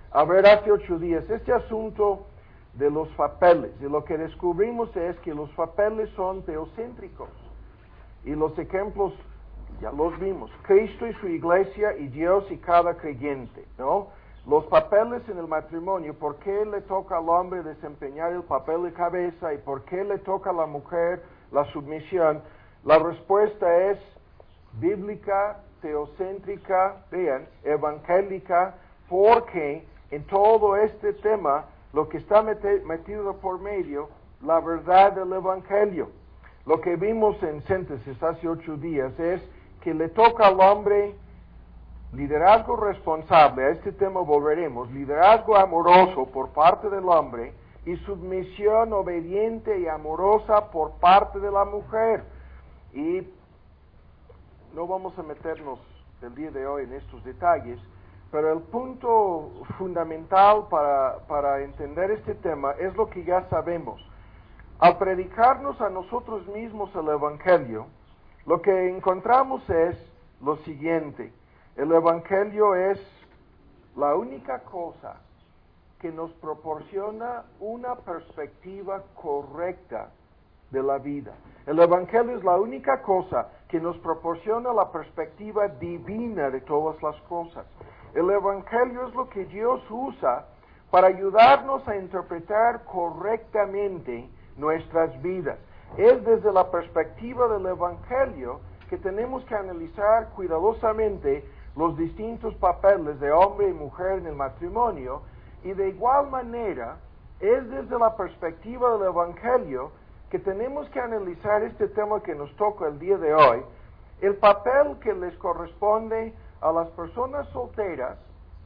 a ver hace 8 días este asunto de los papeles. Y lo que descubrimos es que los papeles son teocéntricos. Y los ejemplos ya los vimos. Cristo y su iglesia y Dios y cada creyente, ¿no? Los papeles en el matrimonio, ¿por qué le toca al hombre desempeñar el papel de cabeza y por qué le toca a la mujer la submisión? La respuesta es bíblica, teocéntrica, vean, evangélica, porque en todo este tema lo que está metido por medio, la verdad del evangelio. Lo que vimos en síntesis hace 8 días es que le toca al hombre liderazgo responsable, a este tema volveremos, liderazgo amoroso por parte del hombre y submisión obediente y amorosa por parte de la mujer. Y no vamos a meternos el día de hoy en estos detalles, pero el punto fundamental para entender este tema es lo que ya sabemos. Al predicarnos a nosotros mismos el Evangelio, lo que encontramos es lo siguiente. El Evangelio es la única cosa que nos proporciona una perspectiva correcta de la vida. El Evangelio es la única cosa que nos proporciona la perspectiva divina de todas las cosas. El Evangelio es lo que Dios usa para ayudarnos a interpretar correctamente nuestras vidas. Es desde la perspectiva del Evangelio que tenemos que analizar cuidadosamente los distintos papeles de hombre y mujer en el matrimonio, y de igual manera es desde la perspectiva del Evangelio que tenemos que analizar este tema que nos toca el día de hoy, el papel que les corresponde a las personas solteras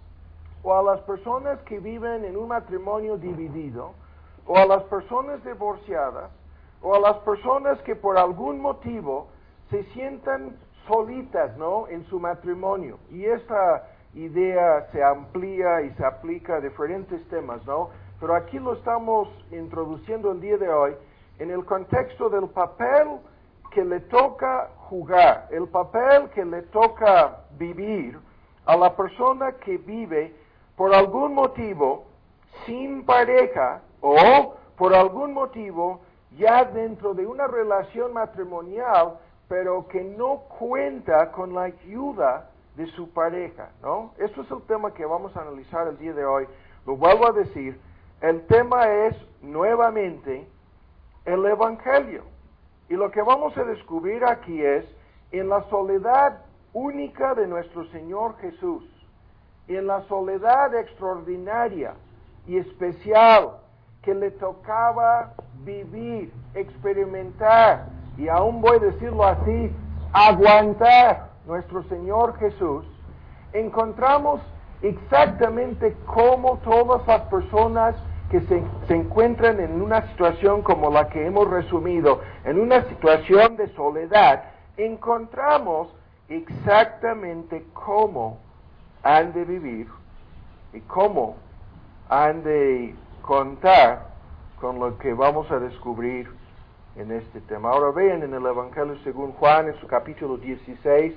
o a las personas que viven en un matrimonio dividido o a las personas divorciadas o a las personas que por algún motivo se sientan solitas, ¿no?, en su matrimonio. Y esta idea se amplía y se aplica a diferentes temas, ¿no? Pero aquí lo estamos introduciendo el día de hoy en el contexto del papel que le toca jugar, el papel que le toca vivir a la persona que vive por algún motivo sin pareja o por algún motivo ya dentro de una relación matrimonial, pero que no cuenta con la ayuda de su pareja, ¿no? Esto es el tema que vamos a analizar el día de hoy. Lo vuelvo a decir, el tema es nuevamente el Evangelio. Y lo que vamos a descubrir aquí es, en la soledad única de nuestro Señor Jesús, en la soledad extraordinaria y especial que le tocaba vivir, experimentar, y aún voy a decirlo así, aguantar nuestro Señor Jesús, encontramos exactamente cómo todas las personas que se encuentran en una situación como la que hemos resumido, en una situación de soledad, encontramos exactamente cómo han de vivir y cómo han de contar con lo que vamos a descubrir en este tema. Ahora vean en el Evangelio según Juan, en su capítulo 16,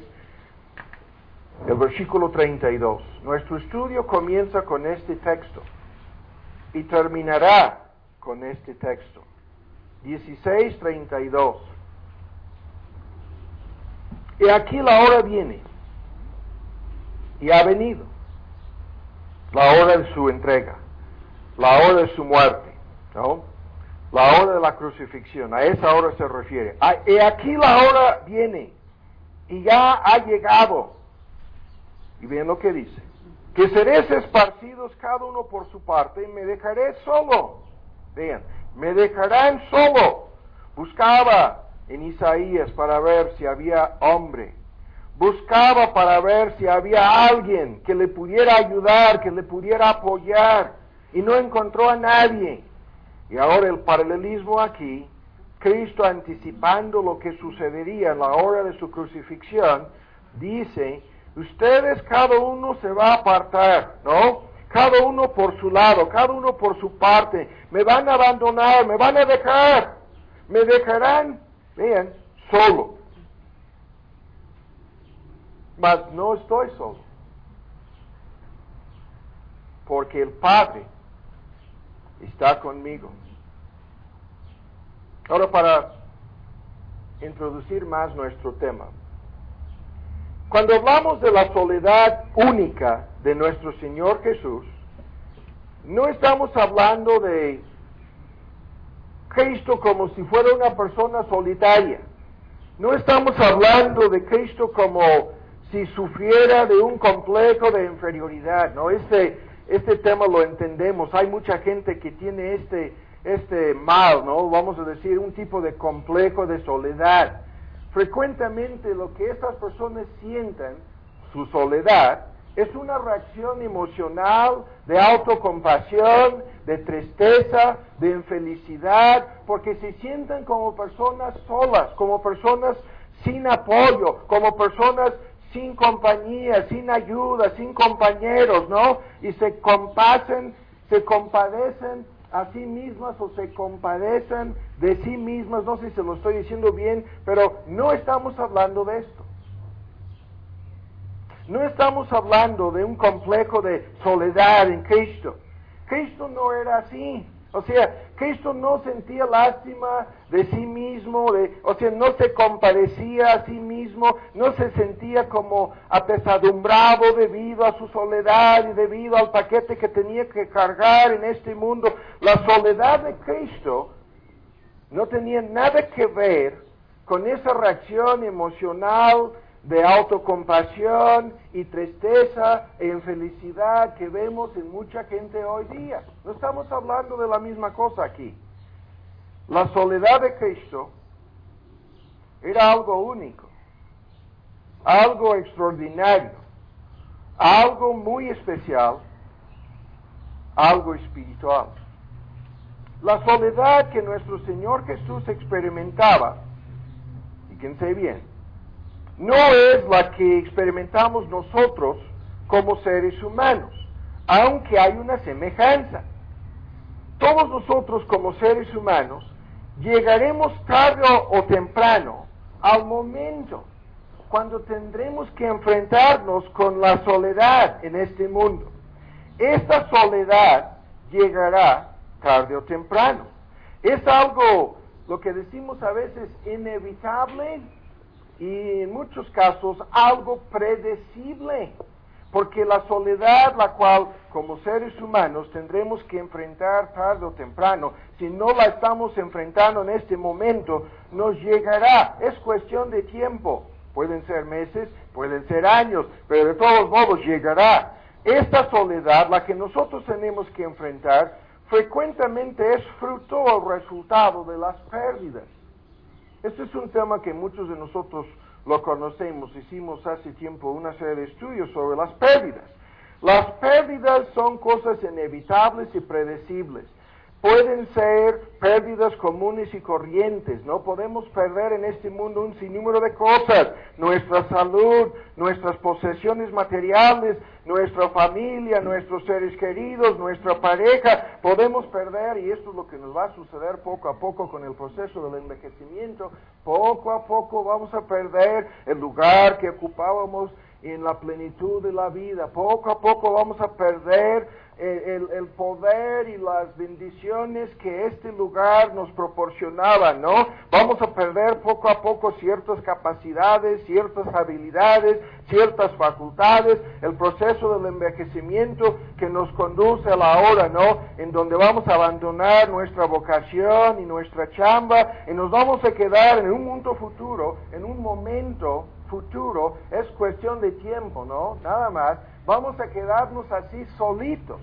el versículo 32. Nuestro estudio comienza con este texto y terminará con este texto. 16:32. Y aquí la hora viene, y ha venido, la hora de su entrega, la hora de su muerte, ¿no? La hora de la crucifixión, a esa hora se refiere. Y aquí la hora viene, y ya ha llegado. Y vean lo que dice, que seréis esparcidos cada uno por su parte, y me dejaré solo. Vean, me dejarán solo. Buscaba en Isaías para ver si había hombre. Buscaba para ver si había alguien que le pudiera ayudar, que le pudiera apoyar, y no encontró a nadie. Y ahora el paralelismo aquí, Cristo anticipando lo que sucedería en la hora de su crucifixión, dice, ustedes cada uno se va a apartar, ¿no? Cada uno por su lado, cada uno por su parte, me van a abandonar, me van a dejar, me dejarán, vean, solo. Mas no estoy solo. porque el Padre está conmigo. Ahora, para introducir más nuestro tema, cuando hablamos de la soledad única de nuestro Señor Jesús, no estamos hablando de Cristo como si fuera una persona solitaria. No estamos hablando de Cristo como si sufriera de un complejo de inferioridad, ¿no? Este tema lo entendemos. Hay mucha gente que tiene este mal, ¿no? Vamos a decir, un tipo de complejo de soledad. Frecuentemente lo que estas personas sienten, su soledad, es una reacción emocional de autocompasión, de tristeza, de infelicidad, porque se sienten como personas solas, como personas sin apoyo, como personas sin compañía, sin ayuda, sin compañeros, ¿no? Y se compadecen a sí mismas o se compadecen de sí mismas. No sé si se lo estoy diciendo bien, pero no estamos hablando de esto. No estamos hablando de un complejo de soledad en Cristo. Cristo no era así. O sea, Cristo no sentía lástima de sí mismo, no se compadecía a sí mismo, no se sentía como apesadumbrado debido a su soledad y debido al paquete que tenía que cargar en este mundo. La soledad de Cristo no tenía nada que ver con esa reacción emocional de autocompasión y tristeza e infelicidad que vemos en mucha gente hoy día. No estamos hablando de la misma cosa aquí. La soledad de Cristo era algo único, algo extraordinario, algo muy especial, algo espiritual. La soledad que nuestro Señor Jesús experimentaba, fíjense bien, no es la que experimentamos nosotros como seres humanos, aunque hay una semejanza. Todos nosotros como seres humanos llegaremos tarde o temprano al momento cuando tendremos que enfrentarnos con la soledad en este mundo. Esta soledad llegará tarde o temprano. Es algo, lo que decimos a veces, inevitable, y en muchos casos algo predecible, porque la soledad, la cual como seres humanos tendremos que enfrentar tarde o temprano, si no la estamos enfrentando en este momento, nos llegará. Es cuestión de tiempo, pueden ser meses, pueden ser años, pero de todos modos llegará. Esta soledad, la que nosotros tenemos que enfrentar, frecuentemente es fruto o resultado de las pérdidas. Este es un tema que muchos de nosotros lo conocemos. Hicimos hace tiempo una serie de estudios sobre las pérdidas. Las pérdidas son cosas inevitables y predecibles. Pueden ser pérdidas comunes y corrientes. No podemos perder en este mundo un sinnúmero de cosas. Nuestra salud, nuestras posesiones materiales, nuestra familia, nuestros seres queridos, nuestra pareja. Podemos perder, y esto es lo que nos va a suceder poco a poco con el proceso del envejecimiento. Poco a poco vamos a perder el lugar que ocupábamos en la plenitud de la vida. Poco a poco vamos a perder el poder y las bendiciones que este lugar nos proporcionaba, ¿no? Vamos a perder poco a poco ciertas capacidades, ciertas habilidades, ciertas facultades, el proceso del envejecimiento que nos conduce a la hora, ¿no? En donde vamos a abandonar nuestra vocación y nuestra chamba y nos vamos a quedar en un mundo futuro, en un momento futuro, es cuestión de tiempo, ¿no? Nada más. Vamos a quedarnos así solitos.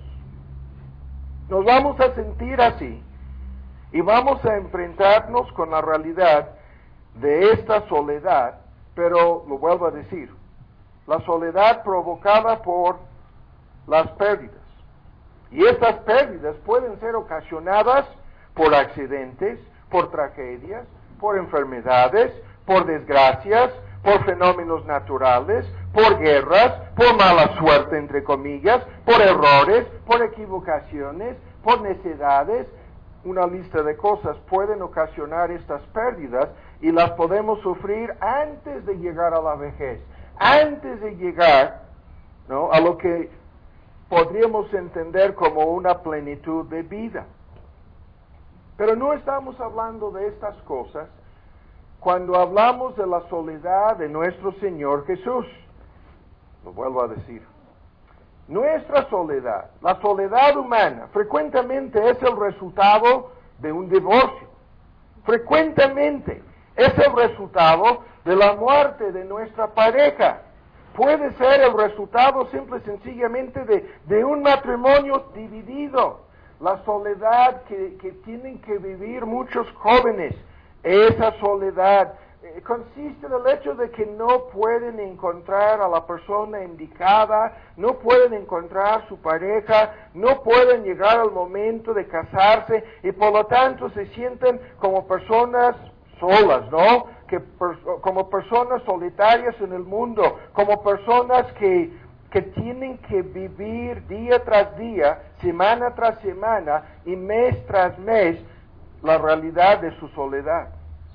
Nos vamos a sentir así. Y vamos a enfrentarnos con la realidad de esta soledad. Pero, lo vuelvo a decir, la soledad provocada por las pérdidas. Y estas pérdidas pueden ser ocasionadas por accidentes, por tragedias, por enfermedades, por desgracias, por fenómenos naturales, por guerras, por mala suerte, entre comillas, por errores, por equivocaciones, por necedades. Una lista de cosas pueden ocasionar estas pérdidas y las podemos sufrir antes de llegar a la vejez, antes de llegar, ¿no?, a lo que podríamos entender como una plenitud de vida. Pero no estamos hablando de estas cosas cuando hablamos de la soledad de nuestro Señor Jesús. Lo vuelvo a decir. Nuestra soledad, la soledad humana, frecuentemente es el resultado de un divorcio. Frecuentemente es el resultado de la muerte de nuestra pareja. Puede ser el resultado simple y sencillamente de un matrimonio dividido. La soledad que tienen que vivir muchos jóvenes, esa soledad consiste en el hecho de que no pueden encontrar a la persona indicada, no pueden encontrar su pareja, no pueden llegar al momento de casarse y por lo tanto se sienten como personas solas, ¿no? Como personas solitarias en el mundo, como personas que tienen que vivir día tras día, semana tras semana y mes tras mes la realidad de su soledad.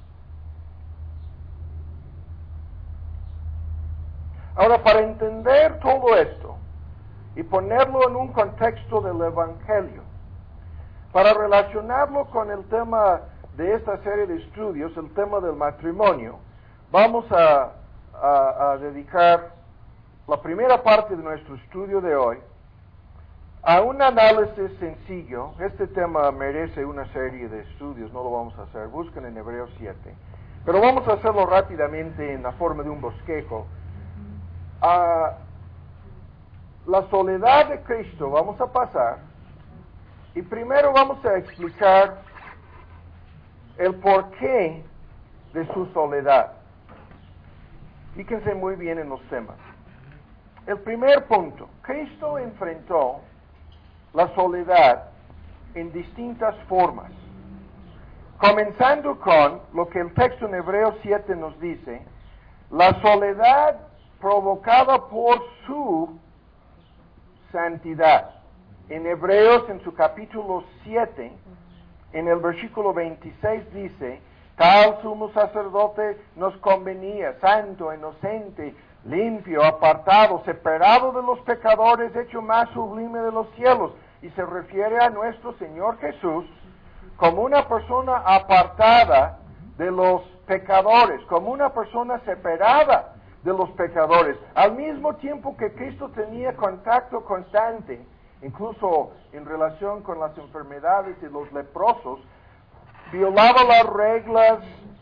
Ahora, para entender todo esto y ponerlo en un contexto del Evangelio, para relacionarlo con el tema de esta serie de estudios, el tema del matrimonio, vamos a dedicar la primera parte de nuestro estudio de hoy a un análisis sencillo. Este tema merece una serie de estudios, no lo vamos a hacer, busquen en Hebreos 7, pero vamos a hacerlo rápidamente en la forma de un bosquejo. A la soledad de Cristo vamos a pasar y primero vamos a explicar el porqué de su soledad. Fíjense muy bien en los temas. El primer punto, Cristo enfrentó la soledad en distintas formas, comenzando con lo que el texto en Hebreos 7 nos dice, la soledad provocada por su santidad. En Hebreos, en su capítulo 7, en el versículo 26 dice, tal sumo sacerdote nos convenía, santo, inocente, limpio, apartado, separado de los pecadores, hecho más sublime de los cielos. Y se refiere a nuestro Señor Jesús como una persona apartada de los pecadores, como una persona separada de los pecadores. Al mismo tiempo que Cristo tenía contacto constante, incluso en relación con las enfermedades y los leprosos, violaba las reglas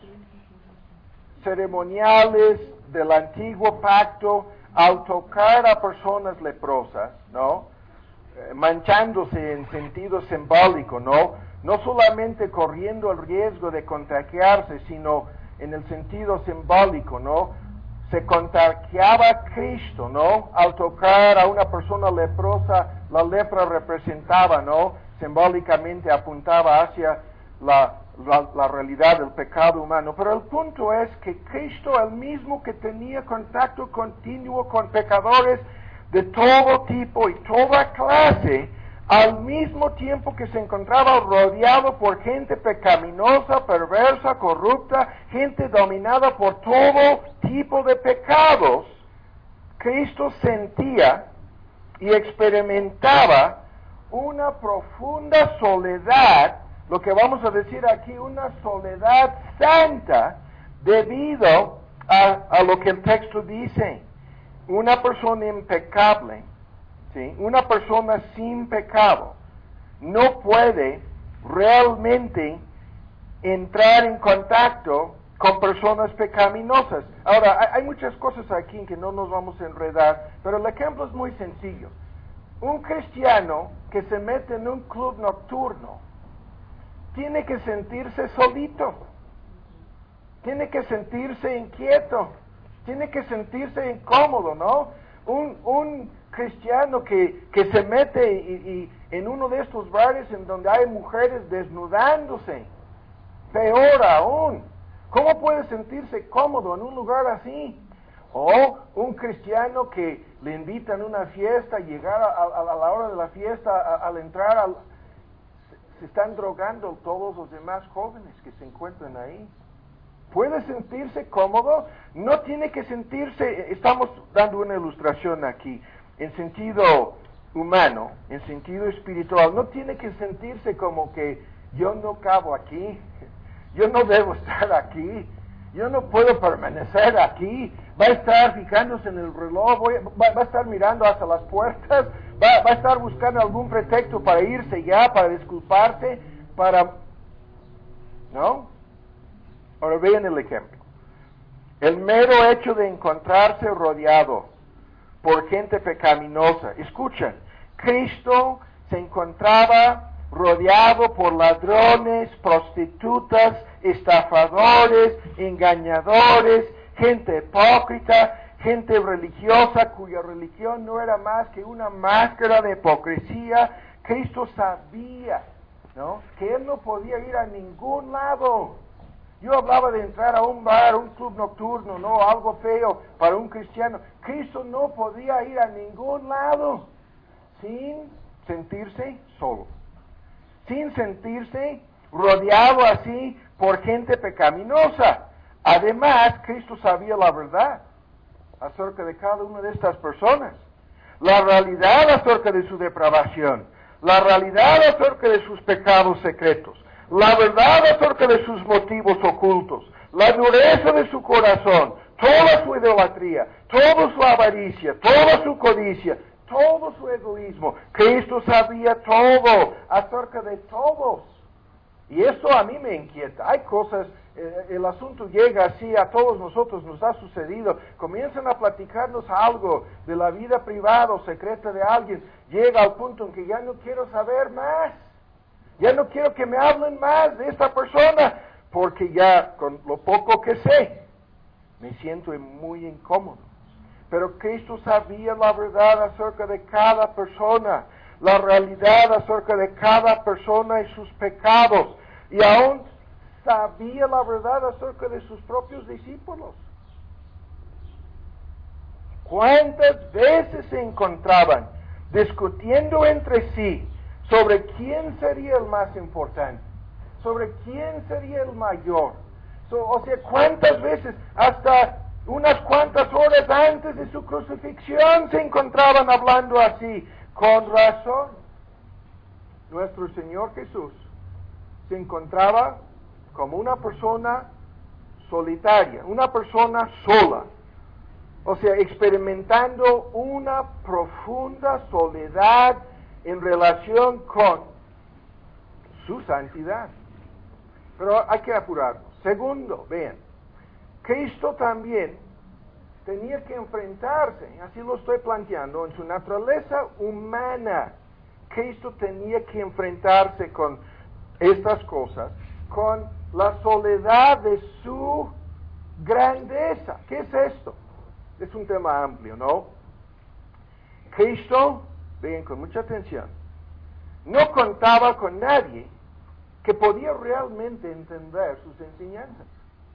ceremoniales del antiguo pacto al tocar a personas leprosas, ¿no? Manchándose en sentido simbólico, ¿no? No solamente corriendo el riesgo de contagiarse, sino en el sentido simbólico, ¿no? Se contagiaba a Cristo, ¿no? Al tocar a una persona leprosa, la lepra representaba, ¿no? Simbólicamente apuntaba hacia la realidad del pecado humano. Pero el punto es que Cristo, el mismo que tenía contacto continuo con pecadores de todo tipo y toda clase, al mismo tiempo que se encontraba rodeado por gente pecaminosa, perversa, corrupta, gente dominada por todo tipo de pecados, Cristo sentía y experimentaba una profunda soledad, lo que vamos a decir aquí, una soledad santa, debido a lo que el texto dice. Una persona impecable, ¿sí? Una persona sin pecado, no puede realmente entrar en contacto con personas pecaminosas. Ahora, hay muchas cosas aquí en que no nos vamos a enredar, pero el ejemplo es muy sencillo. Un cristiano que se mete en un club nocturno tiene que sentirse solito, tiene que sentirse inquieto, tiene que sentirse incómodo, ¿no? Un cristiano que se mete y en uno de estos bares en donde hay mujeres desnudándose, peor aún, ¿cómo puede sentirse cómodo en un lugar así? O un cristiano que le invitan a una fiesta, llegar a la hora de la fiesta, al entrar, se están drogando todos los demás jóvenes que se encuentran ahí. ¿Puede sentirse cómodo? No tiene que sentirse, estamos dando una ilustración aquí, en sentido humano, en sentido espiritual, no tiene que sentirse como que yo no cabo aquí, yo no debo estar aquí, yo no puedo permanecer aquí, va a estar fijándose en el reloj, va a estar mirando hacia las puertas, va a estar buscando algún pretexto para irse ya, para disculparse, ¿no? Ahora vean el ejemplo. El mero hecho de encontrarse rodeado por gente pecaminosa. Escuchen, Cristo se encontraba rodeado por ladrones, prostitutas, estafadores, engañadores, gente hipócrita, gente religiosa cuya religión no era más que una máscara de hipocresía. Cristo sabía, ¿no?, que él no podía ir a ningún lado. Yo hablaba de entrar a un bar, un club nocturno, no, algo feo para un cristiano. Cristo no podía ir a ningún lado sin sentirse solo, sin sentirse rodeado así por gente pecaminosa. Además, Cristo sabía la verdad acerca de cada una de estas personas, la realidad acerca de su depravación, la realidad acerca de sus pecados secretos, la verdad acerca de sus motivos ocultos, la dureza de su corazón, toda su idolatría, toda su avaricia, toda su codicia, todo su egoísmo. Cristo sabía todo acerca de todos. Y eso a mí me inquieta. Hay cosas, el asunto llega así, a todos nosotros nos ha sucedido. Comienzan a platicarnos algo de la vida privada o secreta de alguien. Llega al punto en que ya no quiero saber más. Ya no quiero que me hablen más de esta persona, porque ya con lo poco que sé, me siento muy incómodo. Pero Cristo sabía la verdad acerca de cada persona, la realidad acerca de cada persona y sus pecados, y aún sabía la verdad acerca de sus propios discípulos. ¿Cuántas veces se encontraban discutiendo entre sí sobre quién sería el más importante, sobre quién sería el mayor? O sea, ¿cuántas veces, hasta unas cuantas horas antes de su crucifixión, se encontraban hablando así? Con razón, nuestro Señor Jesús se encontraba como una persona solitaria, una persona sola. O sea, experimentando una profunda soledad en relación con su santidad. Pero hay que apurarnos. Segundo, vean, Cristo también tenía que enfrentarse, así lo estoy planteando, en su naturaleza humana. Cristo tenía que enfrentarse con estas cosas, con la soledad de su grandeza. ¿Qué es esto? Es un tema amplio, ¿no? Cristo, vean con mucha atención, no contaba con nadie que podía realmente entender sus enseñanzas.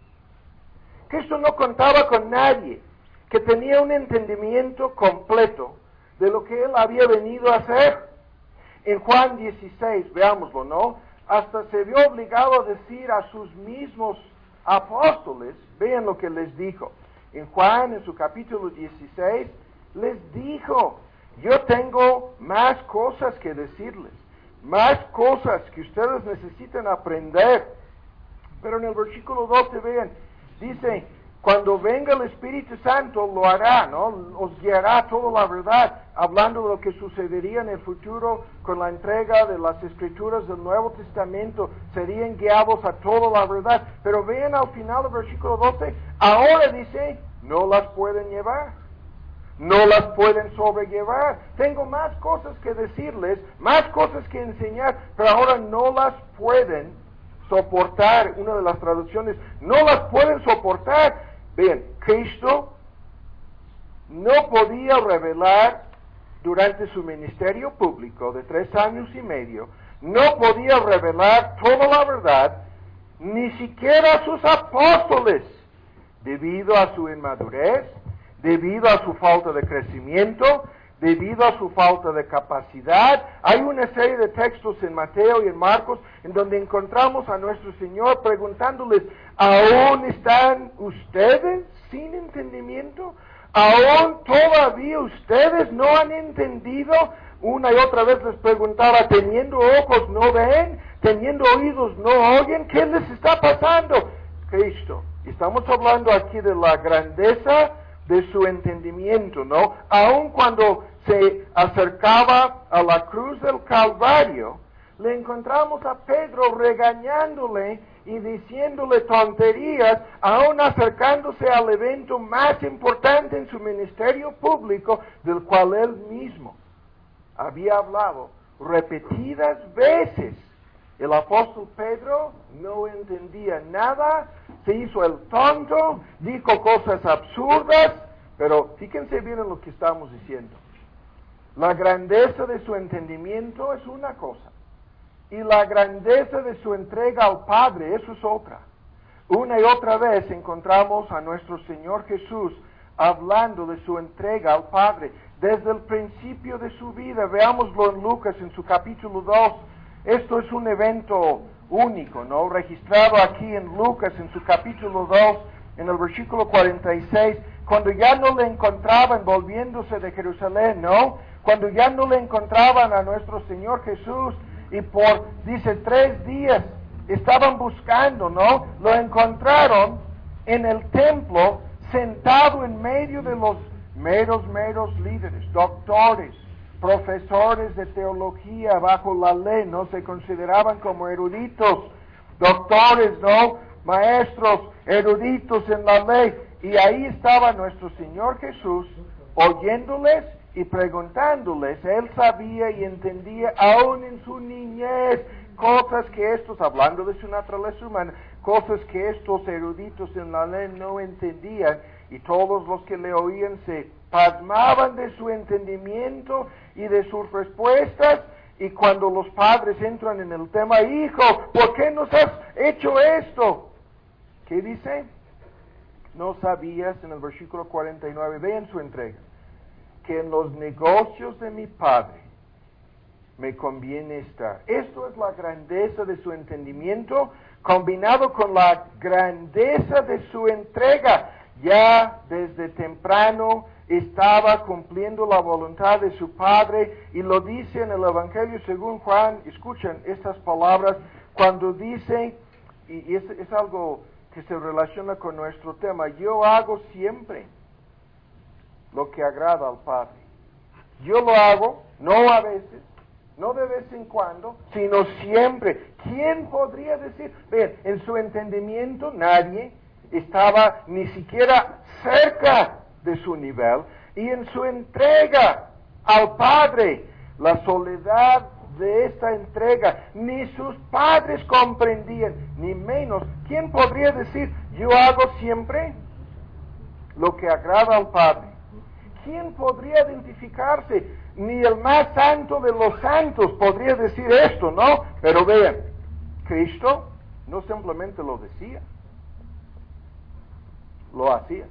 Cristo no contaba con nadie que tenía un entendimiento completo de lo que él había venido a hacer. En Juan 16, veámoslo, ¿no? Hasta se vio obligado a decir a sus mismos apóstoles, vean lo que les dijo. En Juan, en su capítulo 16, les dijo: yo tengo más cosas que decirles, más cosas que ustedes necesitan aprender. Pero en el versículo 12, vean, dice: cuando venga el Espíritu Santo lo hará, ¿no? Os guiará toda la verdad, hablando de lo que sucedería en el futuro con la entrega de las Escrituras del Nuevo Testamento. Serían guiados a toda la verdad. Pero vean al final del versículo 12, ahora dice, no las pueden llevar, no las pueden sobrellevar. Tengo más cosas que decirles, más cosas que enseñar, pero ahora no las pueden soportar. Una de las traducciones, no las pueden soportar. Bien, Cristo no podía revelar durante su ministerio público de 3 años y medio, no podía revelar toda la verdad, ni siquiera a sus apóstoles, debido a su inmadurez, debido a su falta de crecimiento, debido a su falta de capacidad. Hay una serie de textos en Mateo y en Marcos en donde encontramos a nuestro Señor preguntándoles: ¿aún están ustedes sin entendimiento? ¿Aún todavía ustedes no han entendido? una y otra vez les preguntaba, teniendo ojos no ven, teniendo oídos no oyen, ¿qué les está pasando? Cristo. Estamos hablando aquí de la grandeza de su entendimiento, ¿no? Aun cuando se acercaba a la cruz del Calvario, le encontramos a Pedro regañándole y diciéndole tonterías, aún acercándose al evento más importante en su ministerio público, del cual él mismo había hablado repetidas veces. El apóstol Pedro no entendía nada, se hizo el tonto, dijo cosas absurdas, pero fíjense bien en lo que estamos diciendo. La grandeza de su entendimiento es una cosa, y la grandeza de su entrega al Padre, eso es otra. Una y otra vez encontramos a nuestro Señor Jesús hablando de su entrega al Padre. Desde el principio de su vida, veámoslo en Lucas en su capítulo 2. Esto es un evento único, ¿no? Registrado aquí en Lucas en su capítulo 2, en el versículo 46, cuando ya no le encontraban volviéndose de Jerusalén, ¿no? Cuando ya no le encontraban a nuestro Señor Jesús, y dice, 3 días estaban buscando, ¿no? Lo encontraron en el templo, sentado en medio de los meros líderes, doctores, profesores de teología bajo la ley, ¿no? Se consideraban como eruditos, doctores, ¿no? Maestros, eruditos en la ley. Y ahí estaba nuestro Señor Jesús, oyéndoles y preguntándoles. Él sabía y entendía, aún en su niñez, cosas que estos, hablando de su naturaleza humana, cosas que estos eruditos en la ley no entendían, y todos los que le oían se pasmaban de su entendimiento y de sus respuestas. Y cuando los padres entran en el tema, hijo, ¿por qué nos has hecho esto? ¿Qué dice? No sabías, en el versículo 49, vean su entrega, que en los negocios de mi Padre me conviene estar. Esto es la grandeza de su entendimiento, combinado con la grandeza de su entrega. Ya desde temprano estaba cumpliendo la voluntad de su Padre, y lo dice en el Evangelio según Juan. Escuchen estas palabras cuando dice, y es algo que se relaciona con nuestro tema: yo hago siempre lo que agrada al Padre. Yo lo hago, no a veces, no de vez en cuando, sino siempre. ¿Quién podría decir? Vean, en su entendimiento nadie estaba ni siquiera cerca de su nivel, y en su entrega al Padre, la soledad de esta entrega, ni sus padres comprendían, ni menos. ¿Quién podría decir, yo hago siempre lo que agrada al Padre? ¿Quién podría identificarse? Ni el más santo de los santos podría decir esto, ¿no? Pero vean, Cristo no simplemente lo decía, lo hacía.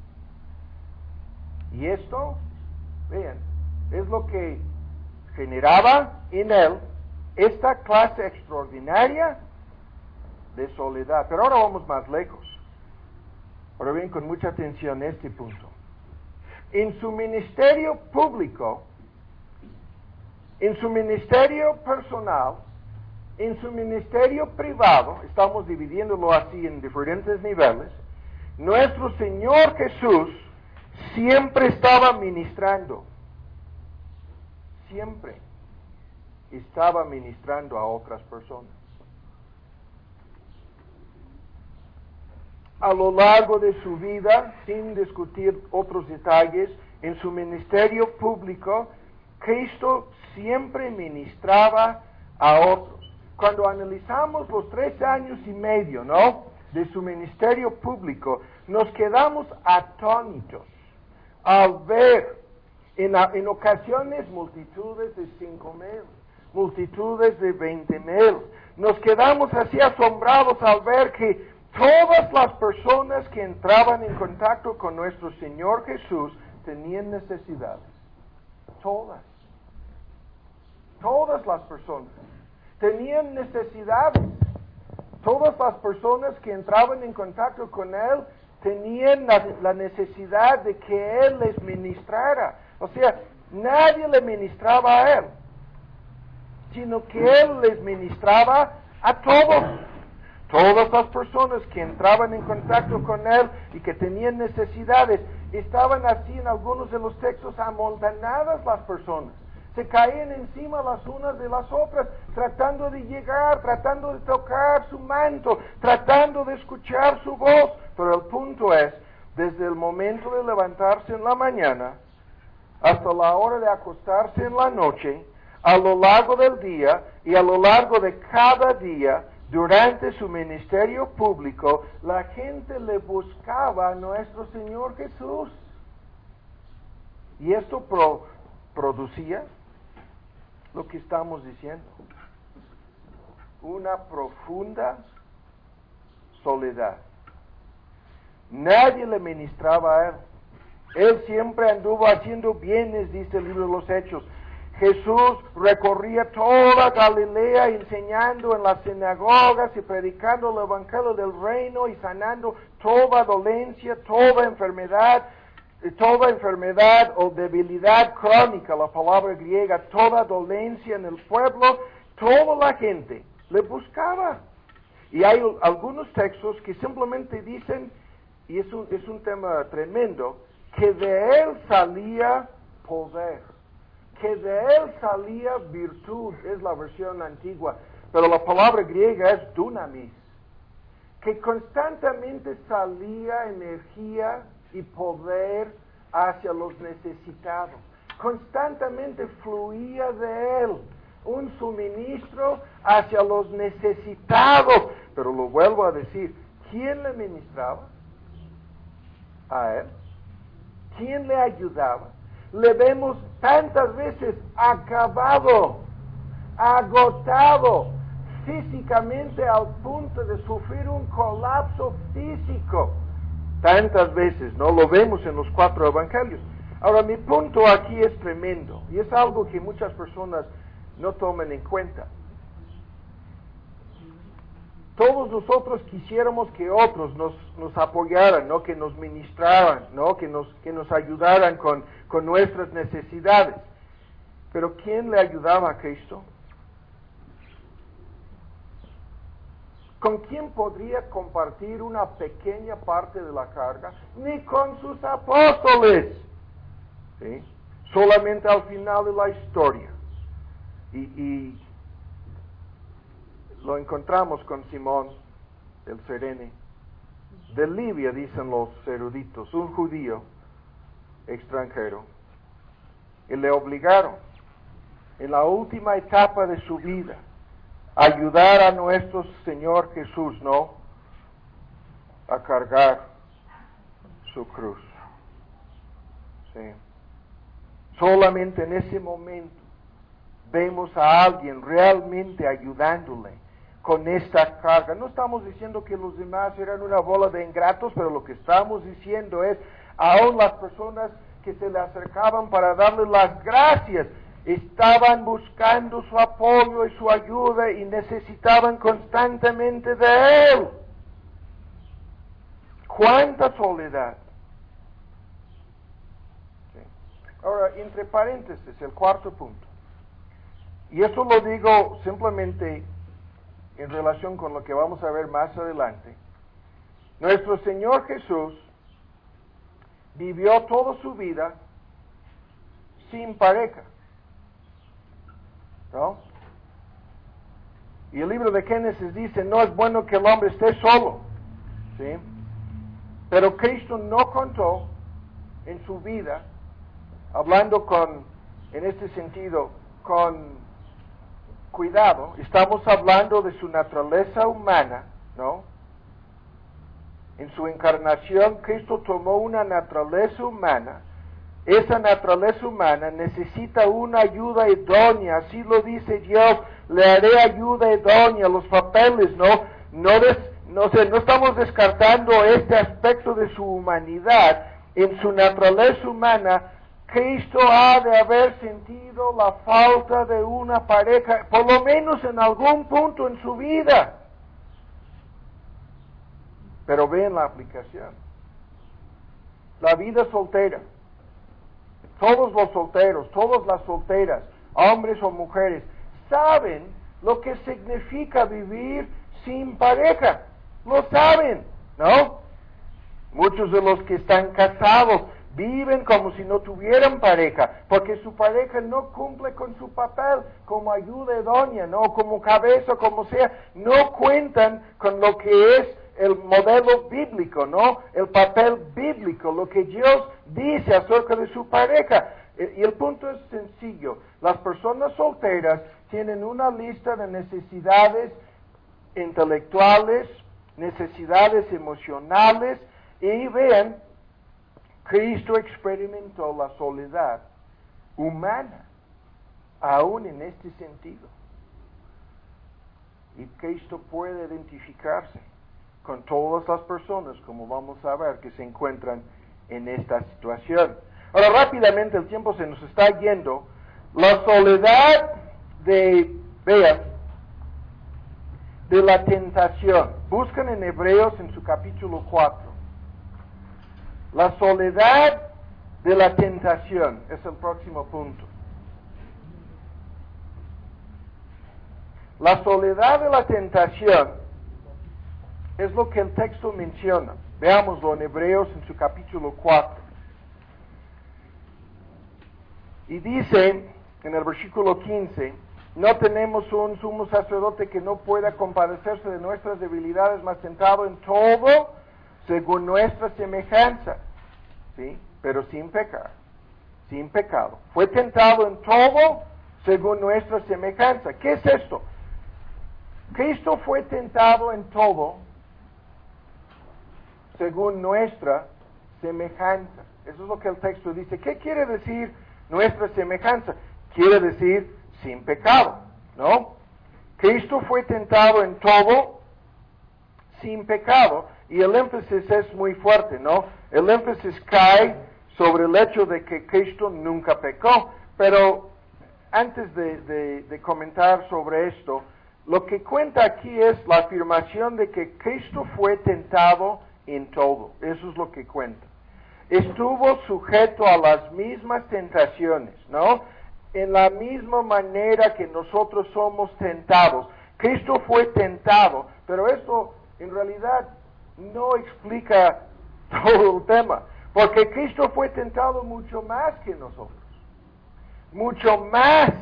Y esto, vean, es lo que generaba en él esta clase extraordinaria de soledad. Pero ahora vamos más lejos. Ahora bien, con mucha atención este punto. En su ministerio público, en su ministerio personal, en su ministerio privado, estamos dividiéndolo así en diferentes niveles, nuestro Señor Jesús siempre estaba ministrando. Siempre estaba ministrando a otras personas. A lo largo de su vida, sin discutir otros detalles, en su ministerio público, Cristo siempre ministraba a otros. Cuando analizamos los 3 años y medio, ¿no?, de su ministerio público, nos quedamos atónitos al ver en ocasiones multitudes de 5,000, multitudes de 20,000. Nos quedamos así asombrados al ver que todas las personas que entraban en contacto con nuestro Señor Jesús tenían necesidades. Todas las personas tenían necesidades. Todas las personas que entraban en contacto con Él tenían la necesidad de que Él les ministrara. O sea, nadie le ministraba a él, sino que él les ministraba a todos. Todas las personas que entraban en contacto con él y que tenían necesidades, estaban así en algunos de los textos amontonadas las personas. Se caían encima las unas de las otras, tratando de llegar, tratando de tocar su manto, tratando de escuchar su voz. Pero el punto es, desde el momento de levantarse en la mañana hasta la hora de acostarse en la noche, a lo largo del día y a lo largo de cada día, durante su ministerio público, la gente le buscaba a nuestro Señor Jesús. Y esto producía lo que estamos diciendo: una profunda soledad. Nadie le ministraba a él. Él siempre anduvo haciendo bienes, dice el libro de los Hechos. Jesús recorría toda Galilea enseñando en las sinagogas y predicando el evangelio del reino y sanando toda dolencia, toda enfermedad o debilidad crónica, la palabra griega, toda dolencia en el pueblo. Toda la gente le buscaba. Y hay algunos textos que simplemente dicen, y es un tema tremendo, que de él salía poder, que de él salía virtud, es la versión antigua, pero la palabra griega es dunamis, que constantemente salía energía y poder hacia los necesitados, constantemente fluía de él un suministro hacia los necesitados. Pero lo vuelvo a decir, ¿quién le ministraba? A él. ¿Quién le ayudaba? Le vemos tantas veces acabado, agotado, físicamente al punto de sufrir un colapso físico. Tantas veces, ¿no? Lo vemos en los 4 evangelios. Ahora, mi punto aquí es tremendo, y es algo que muchas personas no toman en cuenta. Todos nosotros quisiéramos que otros nos apoyaran, ¿no? Que nos ministraran, ¿no? Que nos ayudaran con nuestras necesidades. Pero ¿quién le ayudaba a Cristo? ¿Con quién podría compartir una pequeña parte de la carga? Ni con sus apóstoles. ¿Sí? Solamente al final de la historia. Y lo encontramos con Simón el Cirene. De Libia, dicen los eruditos, un judío extranjero. Y le obligaron, en la última etapa de su vida, a ayudar a nuestro Señor Jesús, ¿no? A cargar su cruz. Sí. Solamente en ese momento vemos a alguien realmente ayudándole con esta carga. No estamos diciendo que los demás eran una bola de ingratos, pero lo que estamos diciendo es, aún las personas que se le acercaban para darle las gracias, estaban buscando su apoyo y su ayuda y necesitaban constantemente de él. ¡Cuánta soledad! Sí. Ahora, entre paréntesis, el 4º punto. Y eso lo digo simplemente en relación con lo que vamos a ver más adelante. Nuestro Señor Jesús vivió toda su vida sin pareja, ¿no? Y el libro de Génesis dice, no es bueno que el hombre esté solo, ¿sí? Pero Cristo no contó en su vida, hablando en este sentido, con cuidado, estamos hablando de su naturaleza humana, ¿no? En su encarnación, Cristo tomó una naturaleza humana. Esa naturaleza humana necesita una ayuda idónea, así lo dice Dios, le haré ayuda idónea, los papeles, ¿no? No estamos descartando este aspecto de su humanidad. En su naturaleza humana, Cristo ha de haber sentido la falta de una pareja, por lo menos en algún punto en su vida. Pero vean la aplicación. La vida soltera todos los solteros, todas las solteras, hombres o mujeres, saben lo que significa vivir sin pareja. Lo saben, ¿no? Muchos de los que están casados viven como si no tuvieran pareja, porque su pareja no cumple con su papel como ayuda idónea, ¿no? Como cabeza, como sea, no cuentan con lo que es el modelo bíblico, ¿no? El papel bíblico, lo que Dios dice acerca de su pareja. Y el punto es sencillo. Las personas solteras tienen una lista de necesidades intelectuales, necesidades emocionales, y vean, Cristo experimentó la soledad humana, aún en este sentido. Y Cristo puede identificarse con todas las personas, como vamos a ver, que se encuentran en esta situación. Ahora, rápidamente, el tiempo se nos está yendo. La soledad de la tentación. Buscan en Hebreos en su capítulo 4. La soledad de la tentación es el próximo punto. La soledad de la tentación es lo que el texto menciona. Veámoslo en Hebreos en su capítulo 4. Y dice en el versículo 15, no tenemos un sumo sacerdote que no pueda compadecerse de nuestras debilidades, mas tentado en todo según nuestra semejanza, ¿sí? Pero sin pecar, sin pecado. Fue tentado en todo según nuestra semejanza. ¿Qué es esto? Cristo fue tentado en todo según nuestra semejanza. Eso es lo que el texto dice. ¿Qué quiere decir nuestra semejanza? Quiere decir sin pecado, ¿no? Cristo fue tentado en todo sin pecado. Y el énfasis es muy fuerte, ¿no? El énfasis cae sobre el hecho de que Cristo nunca pecó. Pero antes de comentar sobre esto, lo que cuenta aquí es la afirmación de que Cristo fue tentado en todo. Eso es lo que cuenta. Estuvo sujeto a las mismas tentaciones, ¿no? En la misma manera que nosotros somos tentados. Cristo fue tentado, pero esto en realidad no explica todo el tema, porque Cristo fue tentado mucho más que nosotros, mucho más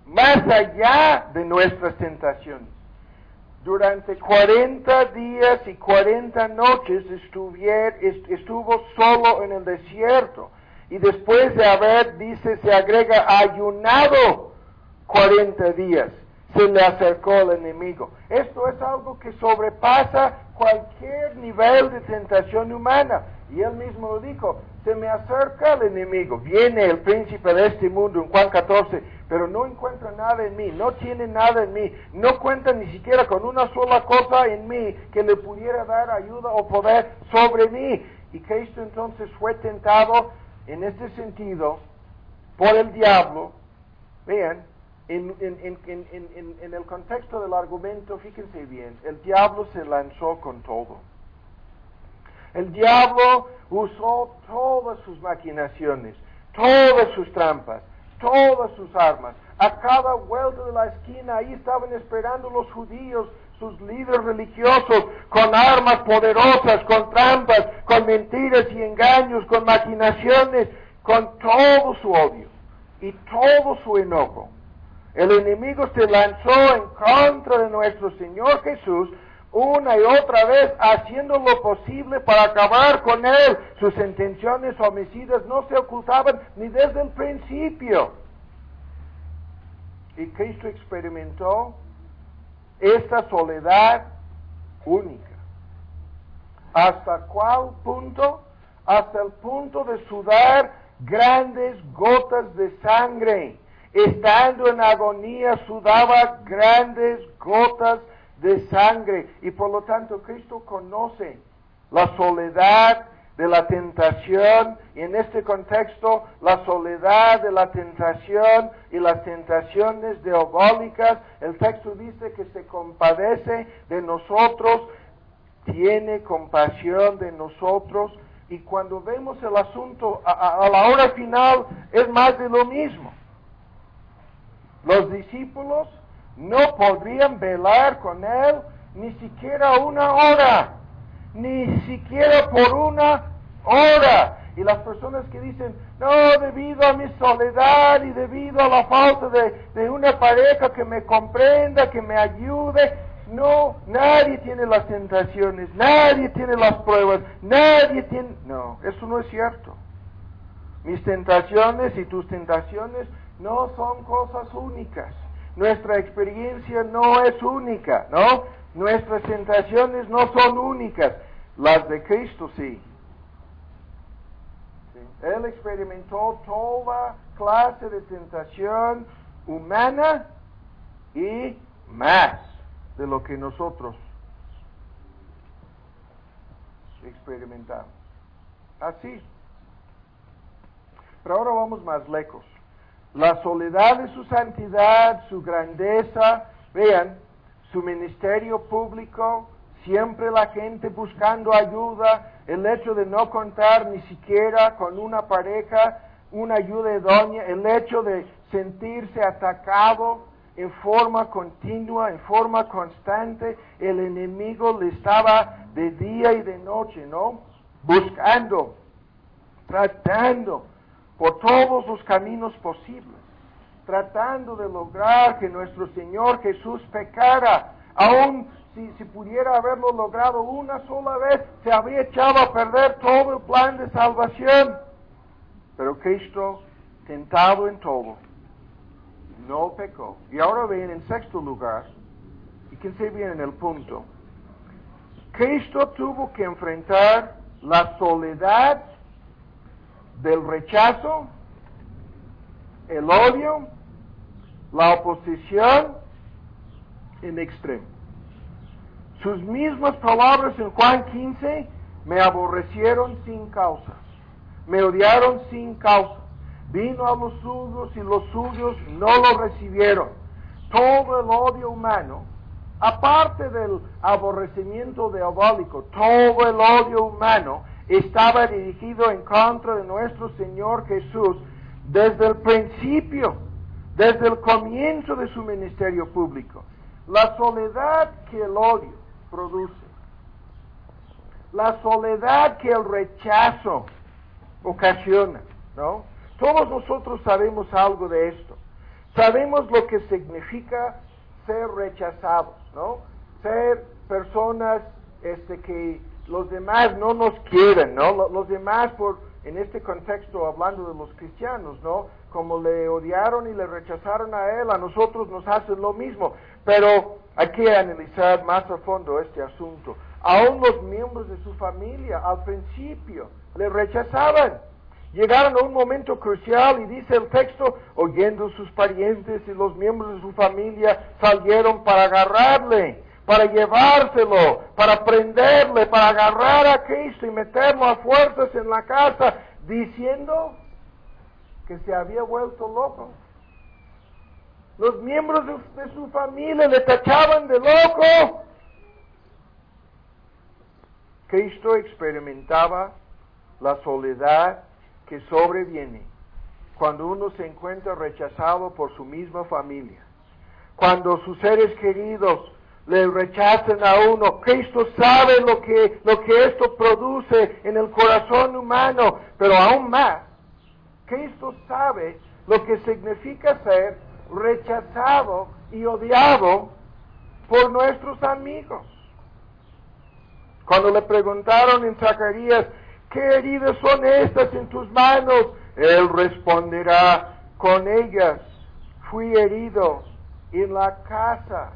allá de nuestras tentaciones. Durante 40 días y 40 noches estuvo solo en el desierto, y después de haber, dice, se agrega, ayunado 40 días, se le acercó el enemigo. Esto es algo que sobrepasa cualquier nivel de tentación humana. Y él mismo lo dijo, se me acerca el enemigo, viene el príncipe de este mundo en Juan 14, pero no encuentra nada en mí, no tiene nada en mí, no cuenta ni siquiera con una sola cosa en mí que le pudiera dar ayuda o poder sobre mí. Y Cristo entonces fue tentado en este sentido por el diablo. Vean, en el contexto del argumento, fíjense bien, el diablo se lanzó con todo. El diablo usó todas sus maquinaciones, todas sus trampas, todas sus armas. A cada vuelta de la esquina, ahí estaban esperando los judíos, sus líderes religiosos, con armas poderosas, con trampas, con mentiras y engaños, con maquinaciones, con todo su odio y todo su enojo. El enemigo se lanzó en contra de nuestro Señor Jesús una y otra vez, haciendo lo posible para acabar con él. Sus intenciones homicidas no se ocultaban ni desde el principio. Y Cristo experimentó esta soledad única. ¿Hasta cuál punto? Hasta el punto de sudar grandes gotas de sangre. Estando en agonía, sudaba grandes gotas de sangre. Y por lo tanto, Cristo conoce la soledad de la tentación, y en este contexto, la soledad de la tentación y las tentaciones diabólicas. El texto dice que se compadece de nosotros, tiene compasión de nosotros, y cuando vemos el asunto a la hora final es más de lo mismo. Los discípulos no podrían velar con él ni siquiera una hora, ni siquiera por una hora. Y las personas que dicen, no, debido a mi soledad y debido a la falta de una pareja que me comprenda, que me ayude, no, nadie tiene las tentaciones, nadie tiene las pruebas, nadie tiene... No, eso no es cierto. Mis tentaciones y tus tentaciones no son cosas únicas. Nuestra experiencia no es única, ¿no? Nuestras tentaciones no son únicas. Las de Cristo sí. Él experimentó toda clase de tentación humana y más de lo que nosotros experimentamos. Así. Pero ahora vamos más lejos. La soledad de su santidad, su grandeza, vean, su ministerio público, siempre la gente buscando ayuda, el hecho de no contar ni siquiera con una pareja, una ayuda idónea, el hecho de sentirse atacado en forma continua, en forma constante, el enemigo le estaba de día y de noche, ¿no? Buscando, tratando por todos los caminos posibles, tratando de lograr que nuestro Señor Jesús pecara. Aún si pudiera haberlo logrado una sola vez, se habría echado a perder todo el plan de salvación. Pero Cristo, tentado en todo, no pecó. Y ahora ven, en sexto lugar, y fíjense bien en el punto, Cristo tuvo que enfrentar la soledad del rechazo, el odio, la oposición en extremo. Sus mismas palabras en Juan 15, me aborrecieron sin causa, me odiaron sin causa. Vino a los suyos y los suyos no lo recibieron. Todo el odio humano, aparte del aborrecimiento diabólico, todo el odio humano estaba dirigido en contra de nuestro Señor Jesús desde el principio, desde el comienzo de su ministerio público. La soledad que el odio produce, la soledad que el rechazo ocasiona, ¿no? Todos nosotros sabemos algo de esto. Sabemos lo que significa ser rechazados, ¿no? Ser personas que los demás no nos quieren, ¿no? Los demás, en este contexto, hablando de los cristianos, ¿no? Como le odiaron y le rechazaron a él, a nosotros nos hacen lo mismo. Pero hay que analizar más a fondo este asunto. Aún los miembros de su familia, al principio, le rechazaban. Llegaron a un momento crucial y dice el texto, oyendo sus parientes y los miembros de su familia salieron para agarrarle, para llevárselo, para prenderle, para agarrar a Cristo y meterlo a fuerzas en la casa, diciendo que se había vuelto loco. Los miembros de su familia le tachaban de loco. Cristo experimentaba la soledad que sobreviene cuando uno se encuentra rechazado por su misma familia. Cuando sus seres queridos le rechazan a uno, Cristo sabe lo que esto produce en el corazón humano, pero aún más, Cristo sabe lo que significa ser rechazado y odiado por nuestros amigos. Cuando le preguntaron en Zacarías, ¿qué heridas son estas en tus manos? Él responderá, con ellas fui herido en la casa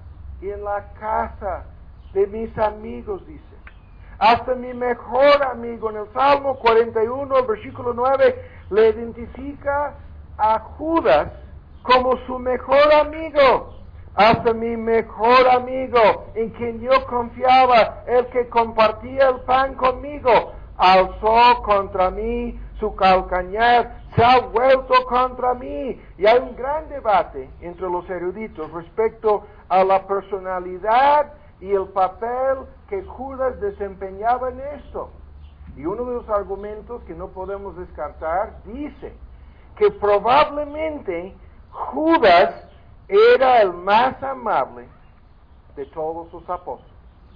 de mis amigos, dice. Hasta mi mejor amigo, en el Salmo 41, el versículo 9, le identifica a Judas como su mejor amigo. Hasta mi mejor amigo, en quien yo confiaba, el que compartía el pan conmigo, alzó contra mí su calcañar, se ha vuelto contra mí. Y hay un gran debate entre los eruditos respecto a la personalidad y el papel que Judas desempeñaba en esto. Y uno de los argumentos que no podemos descartar dice que probablemente Judas era el más amable de todos los apóstoles.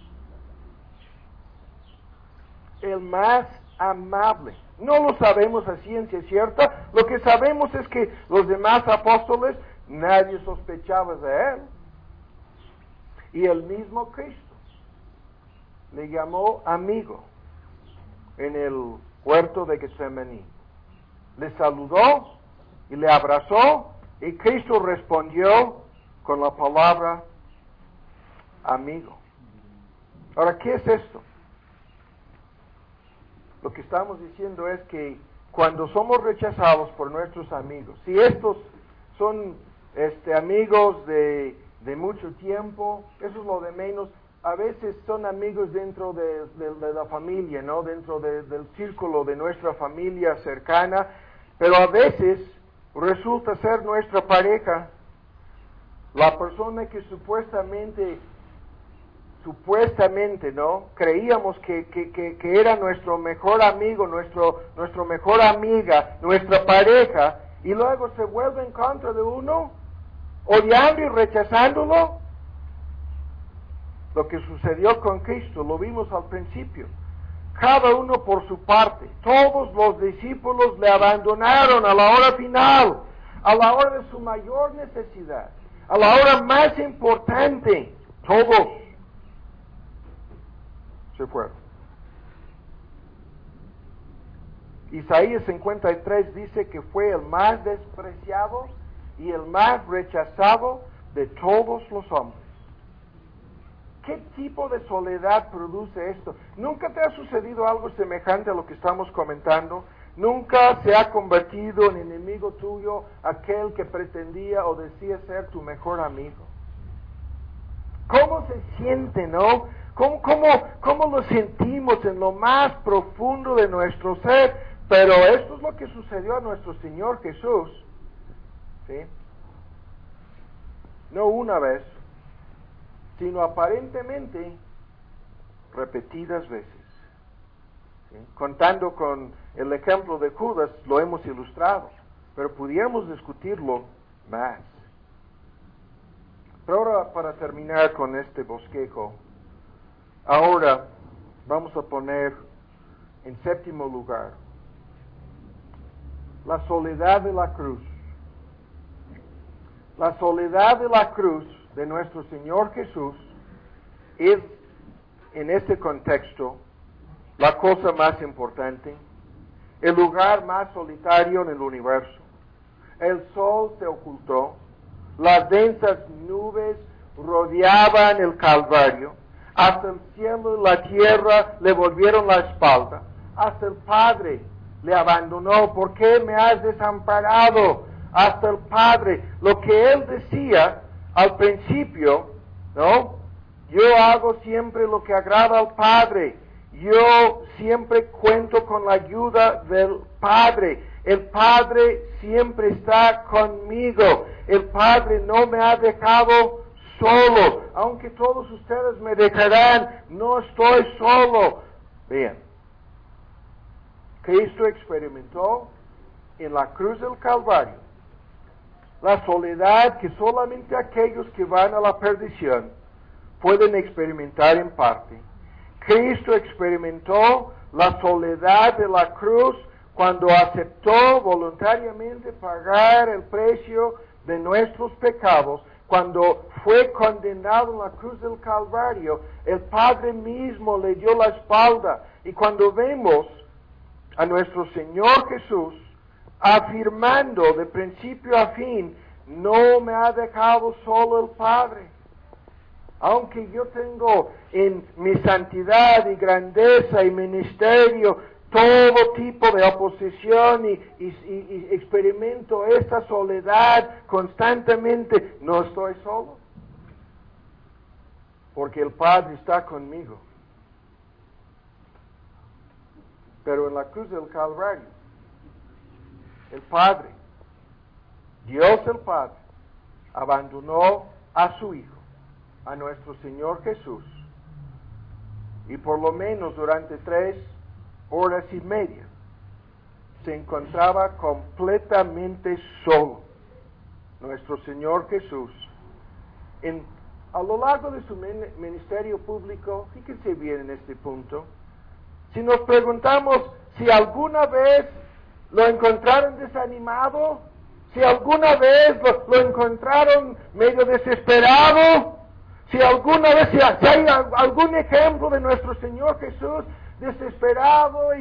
El más amable. No lo sabemos a ciencia cierta. Lo que sabemos es que los demás apóstoles, nadie sospechaba de él. Y el mismo Cristo le llamó amigo en el huerto de Getsemaní. Le saludó y le abrazó, y Cristo respondió con la palabra amigo. Ahora, ¿qué es esto? Lo que estamos diciendo es que cuando somos rechazados por nuestros amigos, si estos son amigos de mucho tiempo, eso es lo de menos. A veces son amigos dentro de la familia, ¿no? Dentro del círculo de nuestra familia cercana, pero a veces resulta ser nuestra pareja, la persona que supuestamente, ¿no? Creíamos que era nuestro mejor amigo, nuestro mejor amiga, nuestra pareja, y luego se vuelve en contra de uno, odiando y rechazándolo. Lo que sucedió con Cristo, lo vimos al principio. Cada uno por su parte. Todos los discípulos le abandonaron a la hora final, a la hora de su mayor necesidad, a la hora más importante. Todos se fueron. Isaías 53 dice que fue el más despreciado y el más rechazado de todos los hombres. ¿Qué tipo de soledad produce esto? ¿Nunca te ha sucedido algo semejante a lo que estamos comentando? ¿Nunca se ha convertido en enemigo tuyo aquel que pretendía o decía ser tu mejor amigo? ¿Cómo se siente, no? ¿Cómo lo sentimos en lo más profundo de nuestro ser? Pero esto es lo que sucedió a nuestro Señor Jesús, ¿sí? No una vez, sino aparentemente repetidas veces. ¿Sí? Contando con el ejemplo de Judas, lo hemos ilustrado, pero pudiéramos discutirlo más. Pero ahora, para terminar con este bosquejo, ahora vamos a poner en séptimo lugar la soledad de la cruz. La soledad de la cruz de nuestro Señor Jesús es, en este contexto, la cosa más importante, el lugar más solitario en el universo. El sol se ocultó, las densas nubes rodeaban el Calvario, hasta el cielo y la tierra le volvieron la espalda, hasta el Padre le abandonó. ¿Por qué me has desamparado? Hasta el Padre, lo que él decía al principio, ¿no? Yo hago siempre lo que agrada al Padre. Yo siempre cuento con la ayuda del Padre. El Padre siempre está conmigo. El Padre no me ha dejado solo. Aunque todos ustedes me dejarán, no estoy solo. Bien. Cristo experimentó en la cruz del Calvario la soledad que solamente aquellos que van a la perdición pueden experimentar en parte. Cristo experimentó la soledad de la cruz cuando aceptó voluntariamente pagar el precio de nuestros pecados. Cuando fue condenado en la cruz del Calvario, el Padre mismo le dio la espalda. Y cuando vemos a nuestro Señor Jesús afirmando de principio a fin, no me ha dejado solo el Padre. Aunque yo tengo en mi santidad y grandeza y ministerio todo tipo de oposición y experimento esta soledad constantemente, no estoy solo. Porque el Padre está conmigo. Pero en la cruz del Calvario, el Padre, Dios el Padre, abandonó a su Hijo, a nuestro Señor Jesús, y por lo menos durante 3 horas y media, se encontraba completamente solo. Nuestro Señor Jesús, a lo largo de su ministerio público, fíjense bien en este punto, si nos preguntamos si alguna vez lo encontraron desanimado, si alguna vez lo encontraron medio desesperado, si alguna vez, si hay algún ejemplo de nuestro Señor Jesús desesperado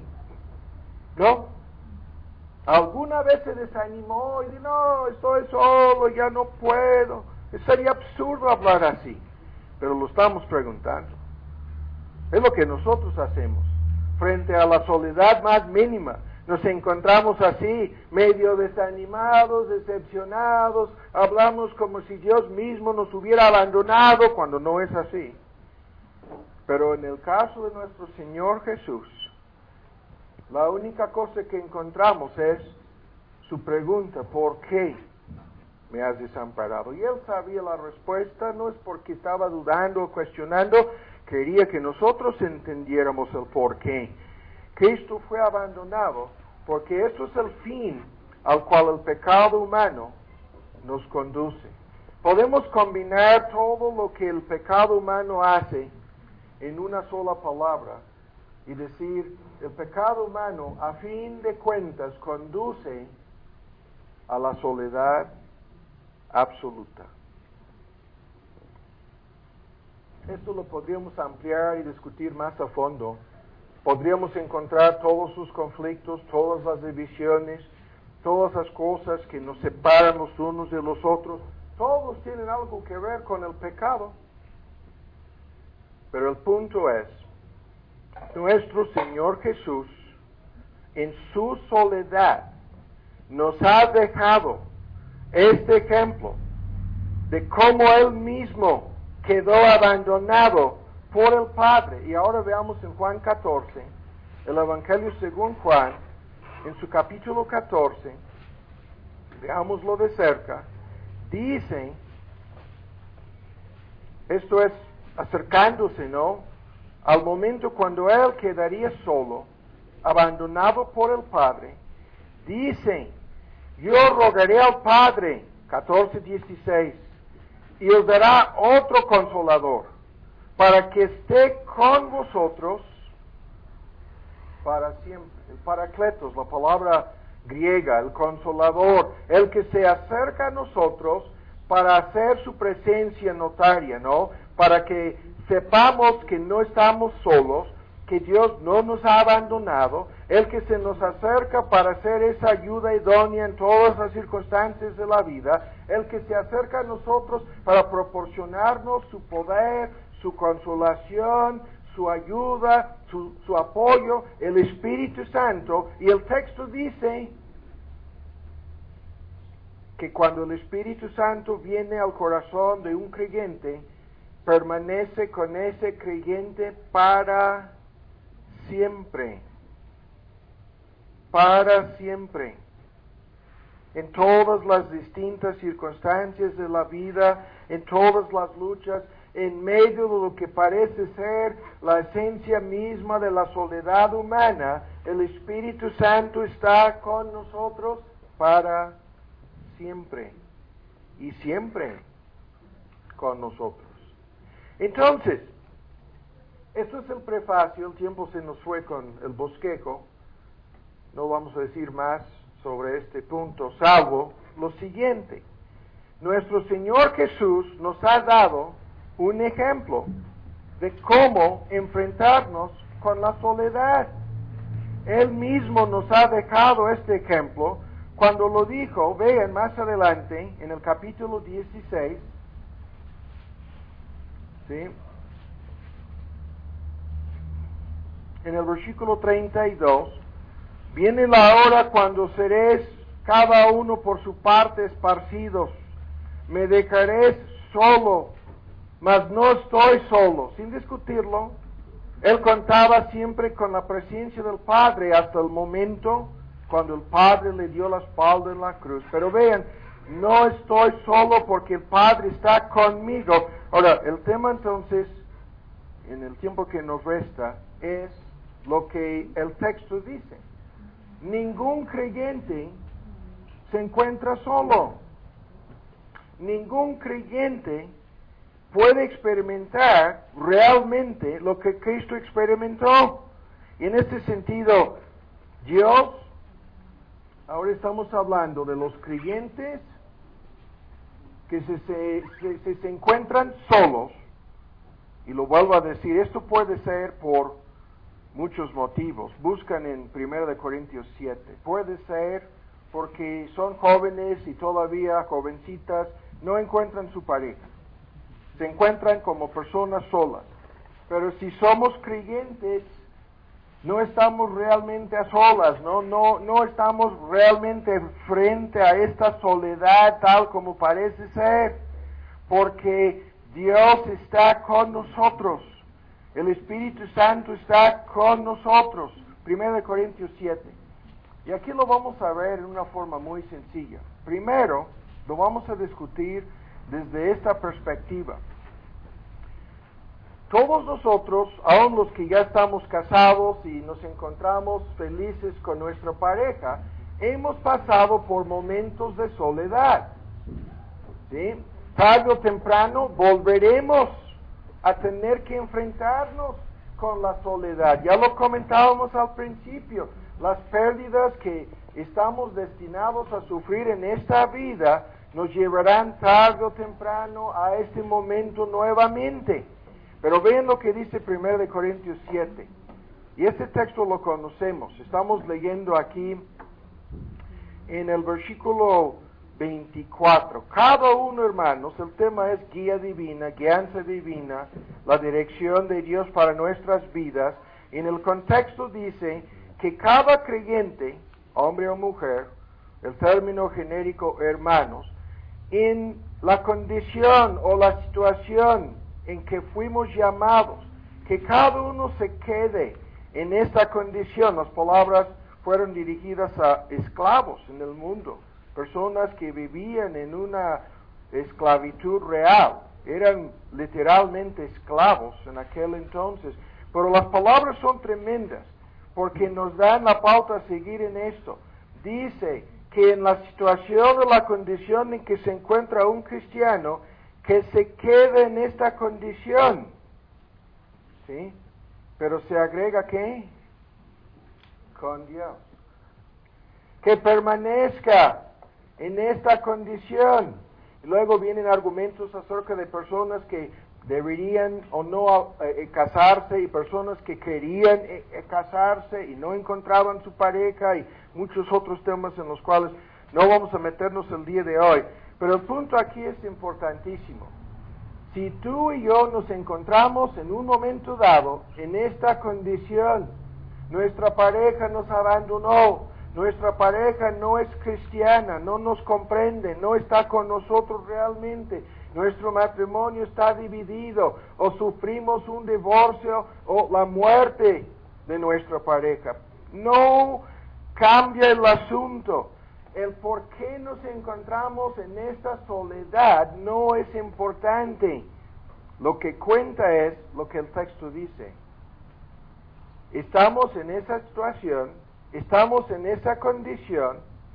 ¿no? ¿Alguna vez se desanimó y dijo, no, estoy solo, ya no puedo? Sería absurdo hablar así, pero lo estamos preguntando. Es lo que nosotros hacemos. Frente a la soledad más mínima, nos encontramos así, medio desanimados, decepcionados, hablamos como si Dios mismo nos hubiera abandonado, cuando no es así. Pero en el caso de nuestro Señor Jesús, la única cosa que encontramos es su pregunta, ¿por qué me has desamparado? Y él sabía la respuesta, no es porque estaba dudando o cuestionando, quería que nosotros entendiéramos el por qué. Cristo fue abandonado porque eso es el fin al cual el pecado humano nos conduce. Podemos combinar todo lo que el pecado humano hace en una sola palabra y decir, el pecado humano, a fin de cuentas, conduce a la soledad absoluta. Esto lo podríamos ampliar y discutir más a fondo. Podríamos encontrar todos sus conflictos, todas las divisiones, todas las cosas que nos separan los unos de los otros. Todos tienen algo que ver con el pecado. Pero el punto es, nuestro Señor Jesús, en su soledad, nos ha dejado este ejemplo de cómo Él mismo quedó abandonado por el Padre. Y ahora veamos en Juan 14, el Evangelio según Juan, en su capítulo 14, veámoslo de cerca, dice, esto es acercándose, ¿no?, al momento cuando Él quedaría solo, abandonado por el Padre, dice, yo rogaré al Padre, 14:16, y os dará otro consolador, para que esté con vosotros para siempre. El Paracletos, la palabra griega, el consolador, el que se acerca a nosotros para hacer su presencia notaria, ¿no? Para que sepamos que no estamos solos, que Dios no nos ha abandonado, el que se nos acerca para hacer esa ayuda idónea en todas las circunstancias de la vida, el que se acerca a nosotros para proporcionarnos su poder, su consolación, su ayuda, su apoyo, el Espíritu Santo. Y el texto dice que cuando el Espíritu Santo viene al corazón de un creyente, permanece con ese creyente para siempre. Para siempre. En todas las distintas circunstancias de la vida, en todas las luchas, en medio de lo que parece ser la esencia misma de la soledad humana, el Espíritu Santo está con nosotros para siempre. Y siempre con nosotros. Entonces, esto es el prefacio, el tiempo se nos fue con el bosquejo, no vamos a decir más sobre este punto, salvo lo siguiente. Nuestro Señor Jesús nos ha dado un ejemplo de cómo enfrentarnos con la soledad. Él mismo nos ha dejado este ejemplo cuando lo dijo, vean más adelante, en el capítulo 16, ¿sí?, en el versículo 32, viene la hora cuando seréis cada uno por su parte esparcidos, me dejaréis solo, mas no estoy solo. Sin discutirlo, él contaba siempre con la presencia del Padre hasta el momento cuando el Padre le dio la espalda en la cruz. Pero vean, no estoy solo porque el Padre está conmigo. Ahora, el tema entonces, en el tiempo que nos resta, es lo que el texto dice. Ningún creyente se encuentra solo. Ningún creyente puede experimentar realmente lo que Cristo experimentó. Y en este sentido, Dios, ahora estamos hablando de los creyentes que se encuentran solos, y lo vuelvo a decir, esto puede ser por muchos motivos. Buscan en 1 Corintios 7. Puede ser porque son jóvenes y todavía jovencitas, no encuentran su pareja. Se encuentran como personas solas. Pero si somos creyentes, no estamos realmente a solas, no estamos realmente frente a esta soledad tal como parece ser, porque Dios está con nosotros, el Espíritu Santo está con nosotros. 1 Corintios 7. Y aquí lo vamos a ver en una forma muy sencilla. Primero, lo vamos a discutir desde esta perspectiva. Todos nosotros, aun los que ya estamos casados y nos encontramos felices con nuestra pareja, hemos pasado por momentos de soledad. ¿Sí? Tarde o temprano volveremos a tener que enfrentarnos con la soledad. Ya lo comentábamos al principio, las pérdidas que estamos destinados a sufrir en esta vida nos llevarán tarde o temprano a este momento nuevamente. Pero vean lo que dice 1 Corintios 7. Y este texto lo conocemos. Estamos leyendo aquí en el versículo 24. Cada uno, hermanos, el tema es guía divina, guianza divina, la dirección de Dios para nuestras vidas. En el contexto dice que cada creyente, hombre o mujer, el término genérico hermanos, en la condición o la situación en que fuimos llamados, que cada uno se quede en esta condición. Las palabras fueron dirigidas a esclavos en el mundo, personas que vivían en una esclavitud real, eran literalmente esclavos en aquel entonces. Pero las palabras son tremendas, porque nos dan la pauta a seguir en esto. Dice que en la situación o la condición en que se encuentra un cristiano, que se quede en esta condición, ¿sí? Pero se agrega ¿qué? Con Dios. Que permanezca en esta condición. Y luego vienen argumentos acerca de personas que deberían o no casarse y personas que querían casarse y no encontraban su pareja y muchos otros temas en los cuales no vamos a meternos el día de hoy. Pero el punto aquí es importantísimo. Si tú y yo nos encontramos en un momento dado en esta condición, nuestra pareja nos abandonó, nuestra pareja no es cristiana, no nos comprende, no está con nosotros realmente, nuestro matrimonio está dividido, o sufrimos un divorcio o la muerte de nuestra pareja. No cambia el asunto. El por qué nos encontramos en esta soledad no es importante. Lo que cuenta es lo que el texto dice. Estamos en esa situación, estamos en esa condición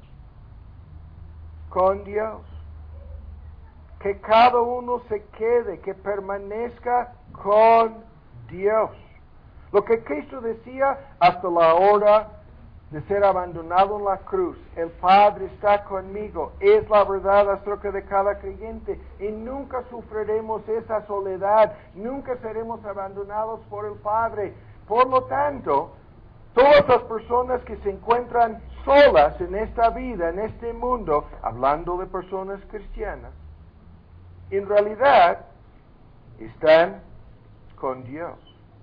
con Dios. Que cada uno se quede, que permanezca con Dios. Lo que Cristo decía hasta la hora de ser abandonado en la cruz. El Padre está conmigo. Es la verdad acerca de cada creyente. Y nunca sufriremos esa soledad. Nunca seremos abandonados por el Padre. Por lo tanto, todas las personas que se encuentran solas en esta vida, en este mundo, hablando de personas cristianas, en realidad están con Dios.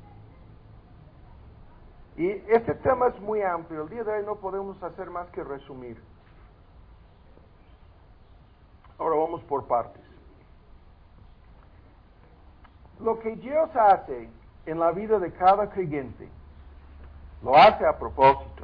Y este tema es muy amplio. El día de hoy no podemos hacer más que resumir. Ahora vamos por partes. Lo que Dios hace en la vida de cada creyente, lo hace a propósito.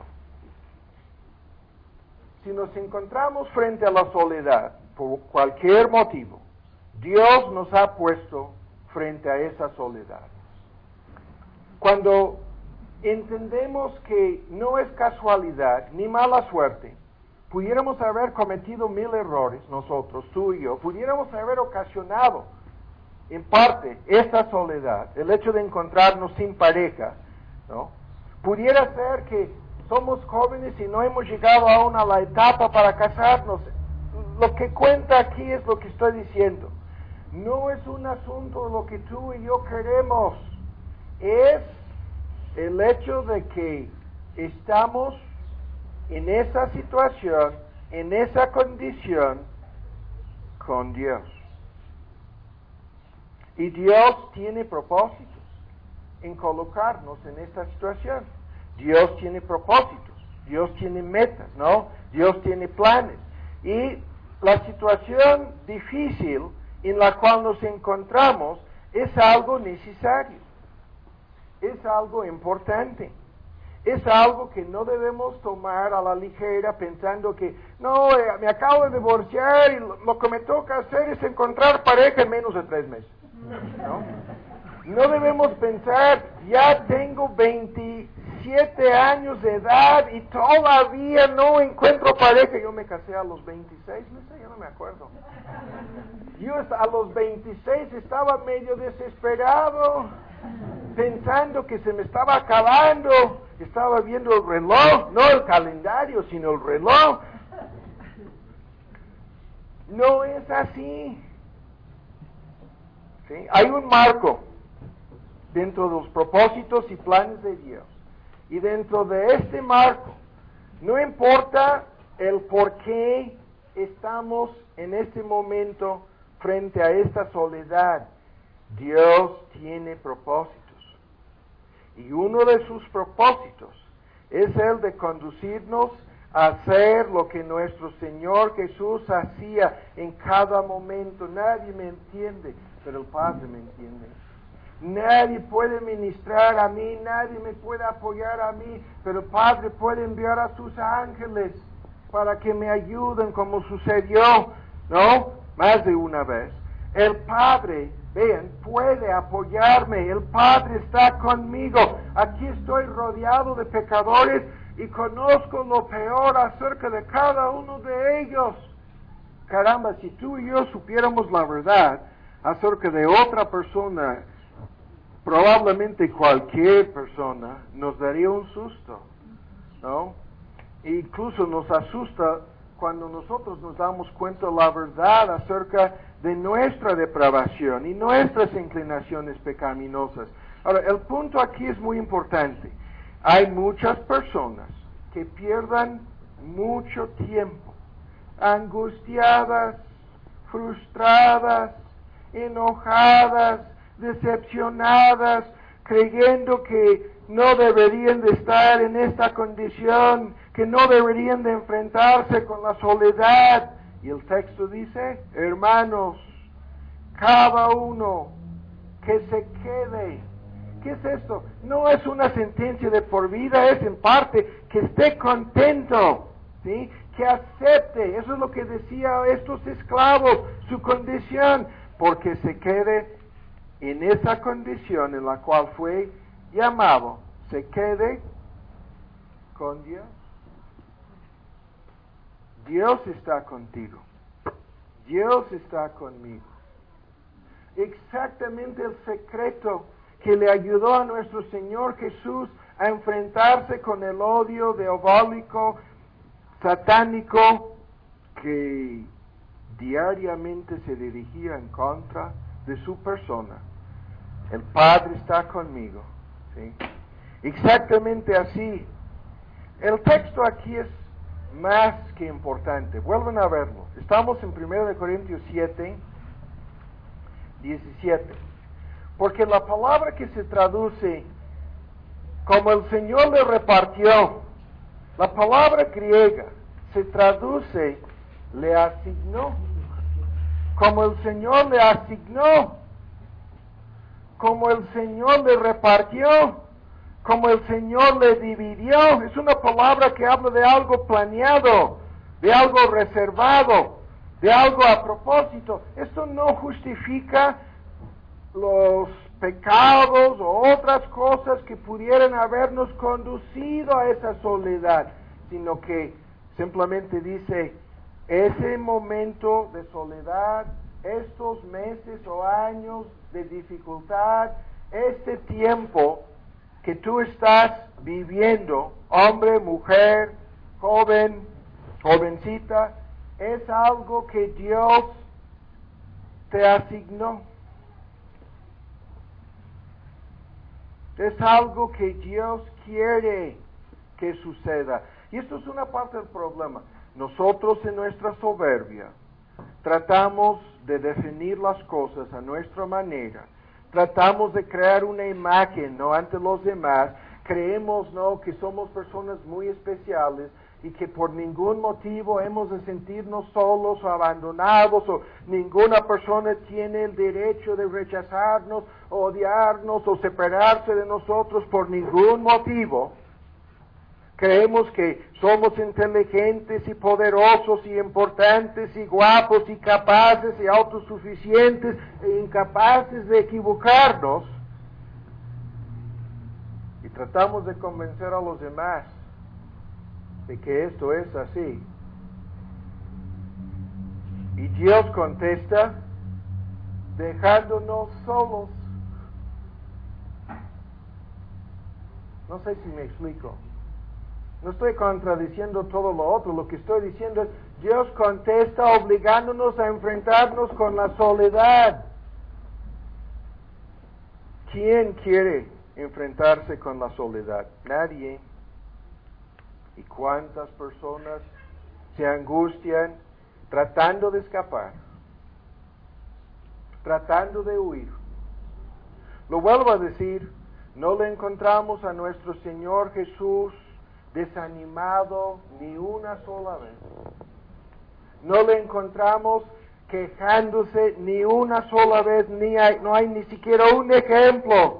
Si nos encontramos frente a la soledad, por cualquier motivo, Dios nos ha puesto frente a esa soledad. Cuando entendemos que no es casualidad ni mala suerte. Pudiéramos haber cometido 1000 errores nosotros, tú y yo. Pudiéramos haber ocasionado, en parte, esta soledad, el hecho de encontrarnos sin pareja, ¿no? Pudiera ser que somos jóvenes y no hemos llegado aún a la etapa para casarnos. Lo que cuenta aquí es lo que estoy diciendo. No es un asunto de lo que tú y yo queremos. Es el hecho de que estamos en esa situación, en esa condición, con Dios. Y Dios tiene propósitos en colocarnos en esta situación. Dios tiene propósitos, Dios tiene metas, ¿no? Dios tiene planes. Y la situación difícil en la cual nos encontramos es algo necesario, es algo importante. Es algo que no debemos tomar a la ligera pensando que, no, me acabo de divorciar y lo que me toca hacer es encontrar pareja en menos de 3 meses. No debemos pensar, ya tengo 27 años de edad y todavía no encuentro pareja. Yo me casé a los 26 meses, ya no me acuerdo. Yo a los 26 estaba medio desesperado, pensando que se me estaba acabando. Estaba viendo el reloj, no el calendario, sino el reloj. No es así. ¿Sí? Hay un marco dentro de los propósitos y planes de Dios. Y dentro de este marco, no importa el por qué estamos en este momento frente a esta soledad, Dios tiene propósitos. Y uno de sus propósitos es el de conducirnos a hacer lo que nuestro Señor Jesús hacía en cada momento. Nadie me entiende, pero el Padre me entiende. Nadie puede ministrar a mí, nadie me puede apoyar a mí, pero el Padre puede enviar a sus ángeles para que me ayuden, como sucedió, ¿no? Más de una vez. El Padre, vean, puede apoyarme. El Padre está conmigo. Aquí estoy rodeado de pecadores y conozco lo peor acerca de cada uno de ellos. Caramba, si tú y yo supiéramos la verdad acerca de otra persona, probablemente cualquier persona nos daría un susto, ¿no? E incluso nos asusta cuando nosotros nos damos cuenta de la verdad acerca de nuestra depravación y nuestras inclinaciones pecaminosas. Ahora, el punto aquí es muy importante. Hay muchas personas que pierdan mucho tiempo, angustiadas, frustradas, enojadas, decepcionadas, creyendo que no deberían de estar en esta condición, que no deberían de enfrentarse con la soledad. Y el texto dice, hermanos, cada uno que se quede. ¿Qué es esto? No es una sentencia de por vida, es en parte que esté contento, ¿sí? Que acepte, eso es lo que decía estos esclavos, su condición, porque se quede en esa condición en la cual fue llamado, se quede con Dios. Dios está contigo. Dios está conmigo. Exactamente el secreto que le ayudó a nuestro Señor Jesús a enfrentarse con el odio diabólico, satánico, que diariamente se dirigía en contra de su persona. El Padre está conmigo. ¿Sí? Exactamente así. El texto aquí es más que importante. Vuelven a verlo. Estamos en 1 Corintios 7, 17. Porque la palabra que se traduce como el Señor le repartió, la palabra griega se traduce le asignó. Como el Señor le asignó, como el Señor le repartió, como el Señor le dividió. Es una palabra que habla de algo planeado, de algo reservado, de algo a propósito. Esto no justifica los pecados o otras cosas que pudieran habernos conducido a esa soledad, sino que simplemente dice, ese momento de soledad, estos meses o años de dificultad, este tiempo que tú estás viviendo, hombre, mujer, joven, jovencita, es algo que Dios te asignó. Es algo que Dios quiere que suceda. Y esto es una parte del problema. Nosotros en nuestra soberbia tratamos de definir las cosas a nuestra manera. Tratamos de crear una imagen, ¿no?, ante los demás. Creemos, ¿no?, que somos personas muy especiales y que por ningún motivo hemos de sentirnos solos o abandonados, o ninguna persona tiene el derecho de rechazarnos o odiarnos o separarse de nosotros por ningún motivo. Creemos que somos inteligentes y poderosos y importantes y guapos y capaces y autosuficientes e incapaces de equivocarnos. Y tratamos de convencer a los demás de que esto es así. Y Dios contesta dejándonos solos. No sé si me explico. No estoy contradiciendo todo lo otro. Lo que estoy diciendo es, Dios contesta obligándonos a enfrentarnos con la soledad. ¿Quién quiere enfrentarse con la soledad? Nadie. ¿Y cuántas personas se angustian tratando de escapar, tratando de huir? Lo vuelvo a decir, no le encontramos a nuestro Señor Jesús desanimado ni una sola vez. No le encontramos quejándose ni una sola vez, no hay ni siquiera un ejemplo.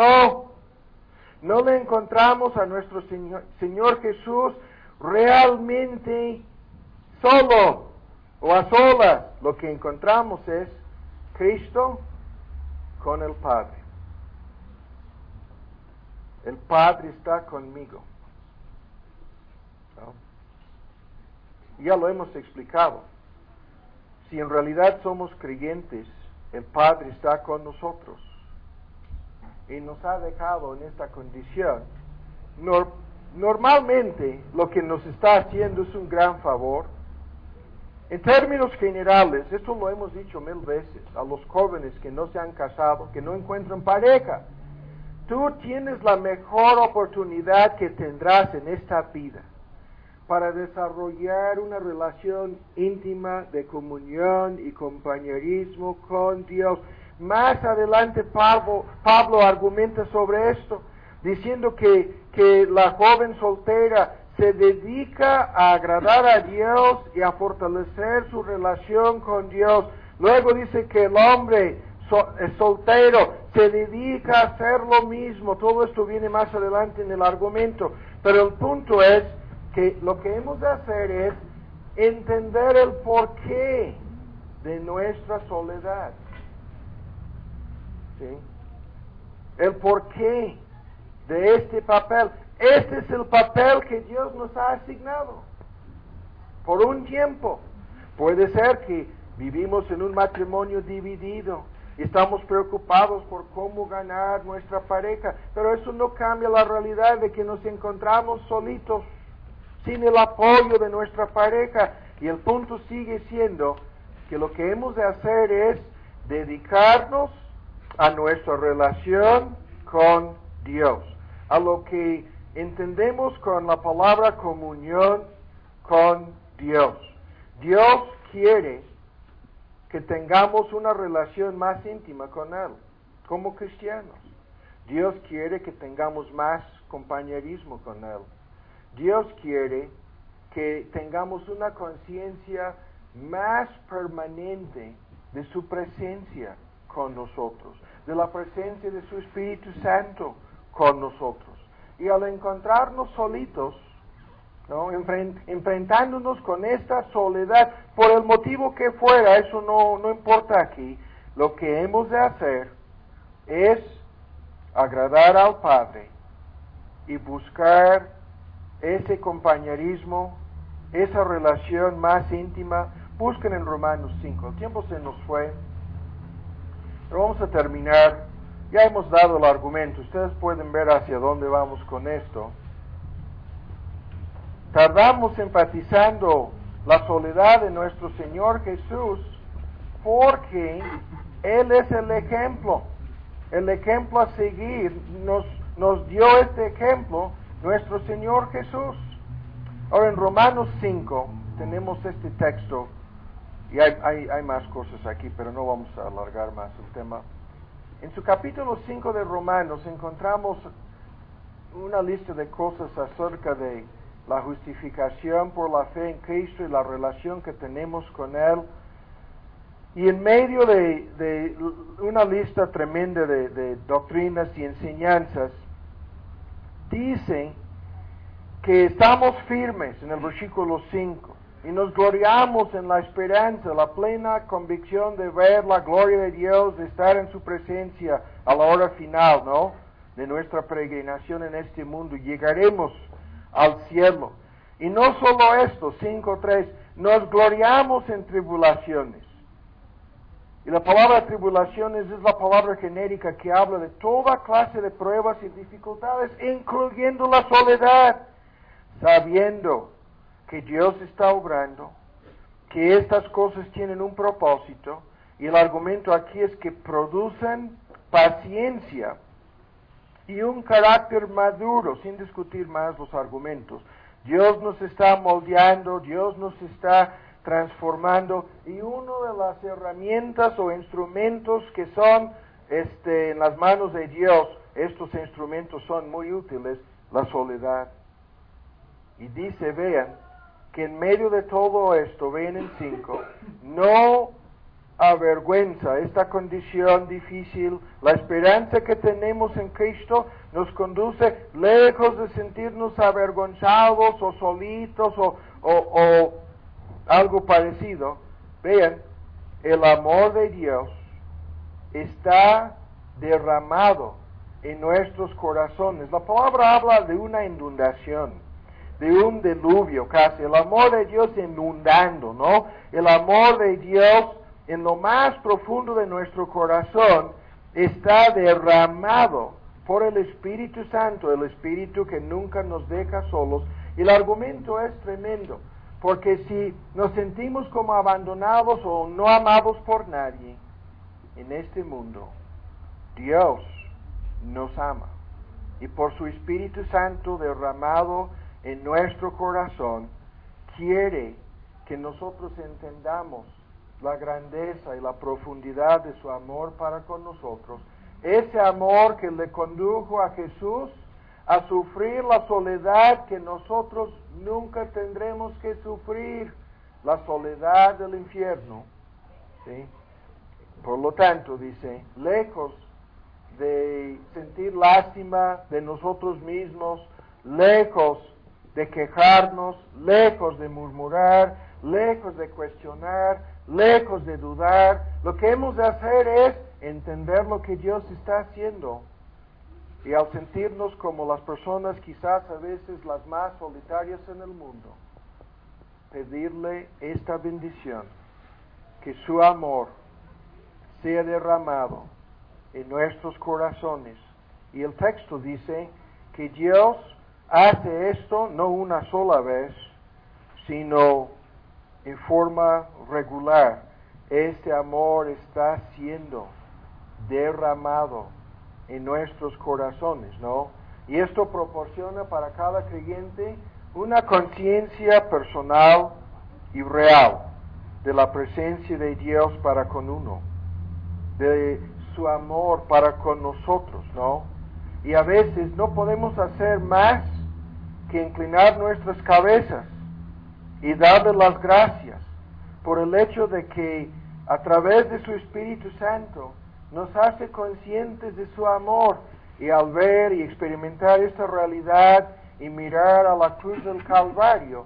No le encontramos a nuestro Señor Jesús realmente solo o a solas. Lo que encontramos es Cristo con el Padre. El Padre está conmigo. ¿No? Ya lo hemos explicado. Si en realidad somos creyentes, el Padre está con nosotros y nos ha dejado en esta condición. Normalmente lo que nos está haciendo es un gran favor. En términos generales, esto lo hemos dicho 1000 veces a los jóvenes que no se han casado, que no encuentran pareja. Tú tienes la mejor oportunidad que tendrás en esta vida para desarrollar una relación íntima de comunión y compañerismo con Dios. Más adelante Pablo argumenta sobre esto, diciendo que la joven soltera se dedica a agradar a Dios y a fortalecer su relación con Dios. Luego dice que el hombre soltero se dedica a hacer lo mismo. Todo esto viene más adelante en el argumento. Pero el punto es que lo que hemos de hacer es entender el porqué de nuestra soledad. ¿Sí? El porqué de este papel. Este es el papel que Dios nos ha asignado por un tiempo. Puede ser que vivimos en un matrimonio dividido y estamos preocupados por cómo ganar nuestra pareja, pero eso no cambia la realidad de que nos encontramos solitos, sin el apoyo de nuestra pareja. Y el punto sigue siendo que lo que hemos de hacer es dedicarnos a nuestra relación con Dios, a lo que entendemos con la palabra comunión con Dios. Dios quiere que tengamos una relación más íntima con Él, como cristianos. Dios quiere que tengamos más compañerismo con Él. Dios quiere que tengamos una conciencia más permanente de su presencia con nosotros, de la presencia de su Espíritu Santo con nosotros. Y al encontrarnos solitos, ¿no?, enfrentándonos con esta soledad, por el motivo que fuera, eso no importa aquí, lo que hemos de hacer es agradar al Padre y buscar ese compañerismo, esa relación más íntima. Busquen en Romanos 5. El tiempo se nos fue, pero vamos a terminar. Ya hemos dado el argumento. Ustedes pueden ver hacia dónde vamos con esto. Tardamos enfatizando la soledad de nuestro Señor Jesús porque Él es el ejemplo a seguir. Nos dio este ejemplo nuestro Señor Jesús. Ahora en Romanos 5 tenemos este texto, y hay más cosas aquí, pero no vamos a alargar más el tema. En su capítulo 5 de Romanos encontramos una lista de cosas acerca de la justificación por la fe en Cristo y la relación que tenemos con Él. Y en medio de una lista tremenda de doctrinas y enseñanzas, dice que estamos firmes en el versículo 5 y nos gloriamos en la esperanza, la plena convicción de ver la gloria de Dios, de estar en su presencia a la hora final, ¿no?, de nuestra peregrinación en este mundo. Llegaremos al cielo. Y no solo esto, 5:3, nos gloriamos en tribulaciones. Y la palabra tribulaciones es la palabra genérica que habla de toda clase de pruebas y dificultades, incluyendo la soledad, sabiendo que Dios está obrando, que estas cosas tienen un propósito, y el argumento aquí es que producen paciencia y un carácter maduro, sin discutir más los argumentos. Dios nos está moldeando, Dios nos está transformando, y una de las herramientas o instrumentos que son en las manos de Dios, estos instrumentos son muy útiles, la soledad. Y dice, vean, que en medio de todo esto, vean en 5, no avergüenza esta condición difícil. La esperanza que tenemos en Cristo nos conduce, lejos de sentirnos avergonzados o solitos o algo parecido. Vean, el amor de Dios está derramado en nuestros corazones. La palabra habla de una inundación, de un diluvio casi. El amor de Dios inundando, ¿no? El amor de Dios en lo más profundo de nuestro corazón está derramado por el Espíritu Santo, el Espíritu que nunca nos deja solos. Y el argumento es tremendo, porque si nos sentimos como abandonados o no amados por nadie en este mundo, Dios nos ama. Y por su Espíritu Santo derramado en nuestro corazón, quiere que nosotros entendamos la grandeza y la profundidad de su amor para con nosotros. Ese amor que le condujo a Jesús a sufrir la soledad que nosotros nunca tendremos que sufrir, la soledad del infierno. ¿Sí? Por lo tanto, dice, lejos de sentir lástima de nosotros mismos, lejos de quejarnos, lejos de murmurar, lejos de cuestionar, lejos de dudar, lo que hemos de hacer es entender lo que Dios está haciendo. Y al sentirnos como las personas quizás a veces las más solitarias en el mundo, pedirle esta bendición, que su amor sea derramado en nuestros corazones. Y el texto dice que Dios hace esto no una sola vez, sino en forma regular. Este amor está siendo derramado en nuestros corazones, ¿no? Y esto proporciona para cada creyente una conciencia personal y real de la presencia de Dios para con uno, de su amor para con nosotros, ¿no? Y a veces no podemos hacer más que inclinar nuestras cabezas y darle las gracias por el hecho de que a través de su Espíritu Santo nos hace conscientes de su amor, y al ver y experimentar esta realidad y mirar a la cruz del Calvario,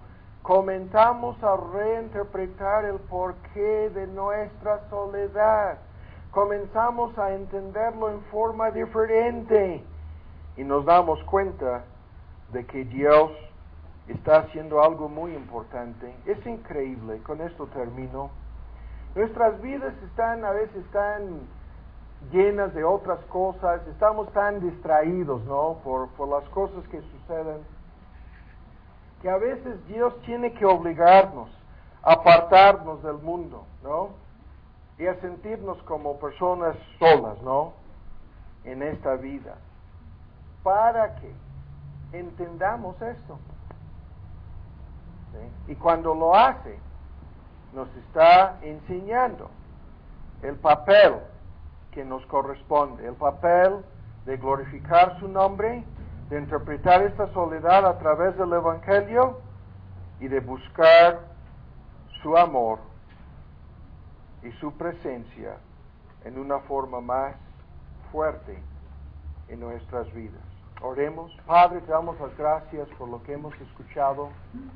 comenzamos a reinterpretar el porqué de nuestra soledad, comenzamos a entenderlo en forma diferente y nos damos cuenta de que Dios está haciendo algo muy importante. Es increíble, con esto termino. Nuestras vidas a veces están llenas de otras cosas, estamos tan distraídos, ¿no? Por las cosas que suceden, que a veces Dios tiene que obligarnos a apartarnos del mundo, ¿no? Y a sentirnos como personas solas, ¿no? En esta vida, para que entendamos esto. ¿Sí? Y cuando lo hace, nos está enseñando el papel que nos corresponde, el papel de glorificar su nombre, de interpretar esta soledad a través del Evangelio y de buscar su amor y su presencia en una forma más fuerte en nuestras vidas. Oremos. Padre, te damos las gracias por lo que hemos escuchado,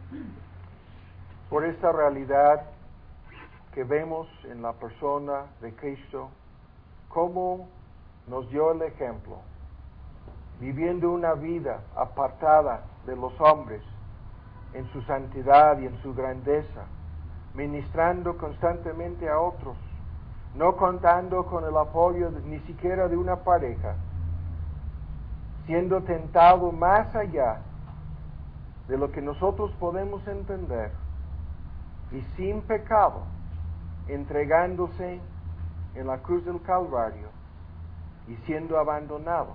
por esta realidad que vemos en la persona de Cristo, cómo nos dio el ejemplo, viviendo una vida apartada de los hombres en su santidad y en su grandeza, ministrando constantemente a otros, no contando con el apoyo ni siquiera de una pareja, siendo tentado más allá de lo que nosotros podemos entender, y sin pecado, entregándose en la cruz del Calvario y siendo abandonado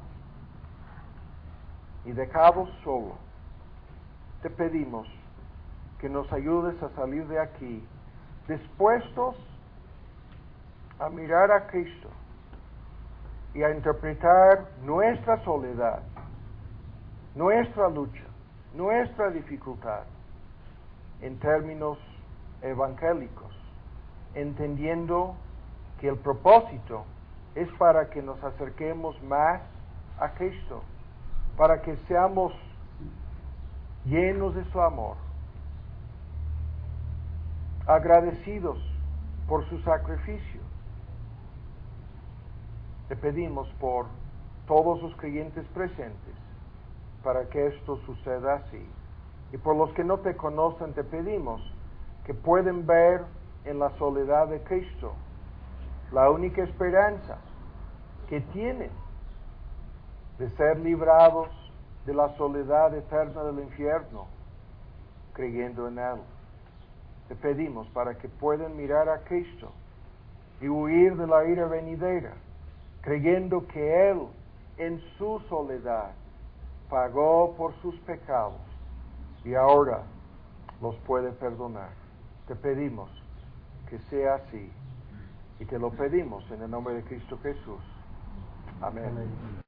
y dejado solo. Te pedimos que nos ayudes a salir de aquí dispuestos a mirar a Cristo y a interpretar nuestra soledad, nuestra lucha, nuestra dificultad en términos evangélicos, entendiendo que el propósito es para que nos acerquemos más a Cristo, para que seamos llenos de su amor, agradecidos por su sacrificio. Te pedimos por todos los creyentes presentes para que esto suceda así. Y por los que no te conocen, te pedimos que pueden ver en la soledad de Cristo la única esperanza que tienen de ser librados de la soledad eterna del infierno, creyendo en Él. Te pedimos para que puedan mirar a Cristo y huir de la ira venidera, creyendo que Él en su soledad pagó por sus pecados y ahora los puede perdonar. Te pedimos que sea así y te lo pedimos en el nombre de Cristo Jesús. Amén.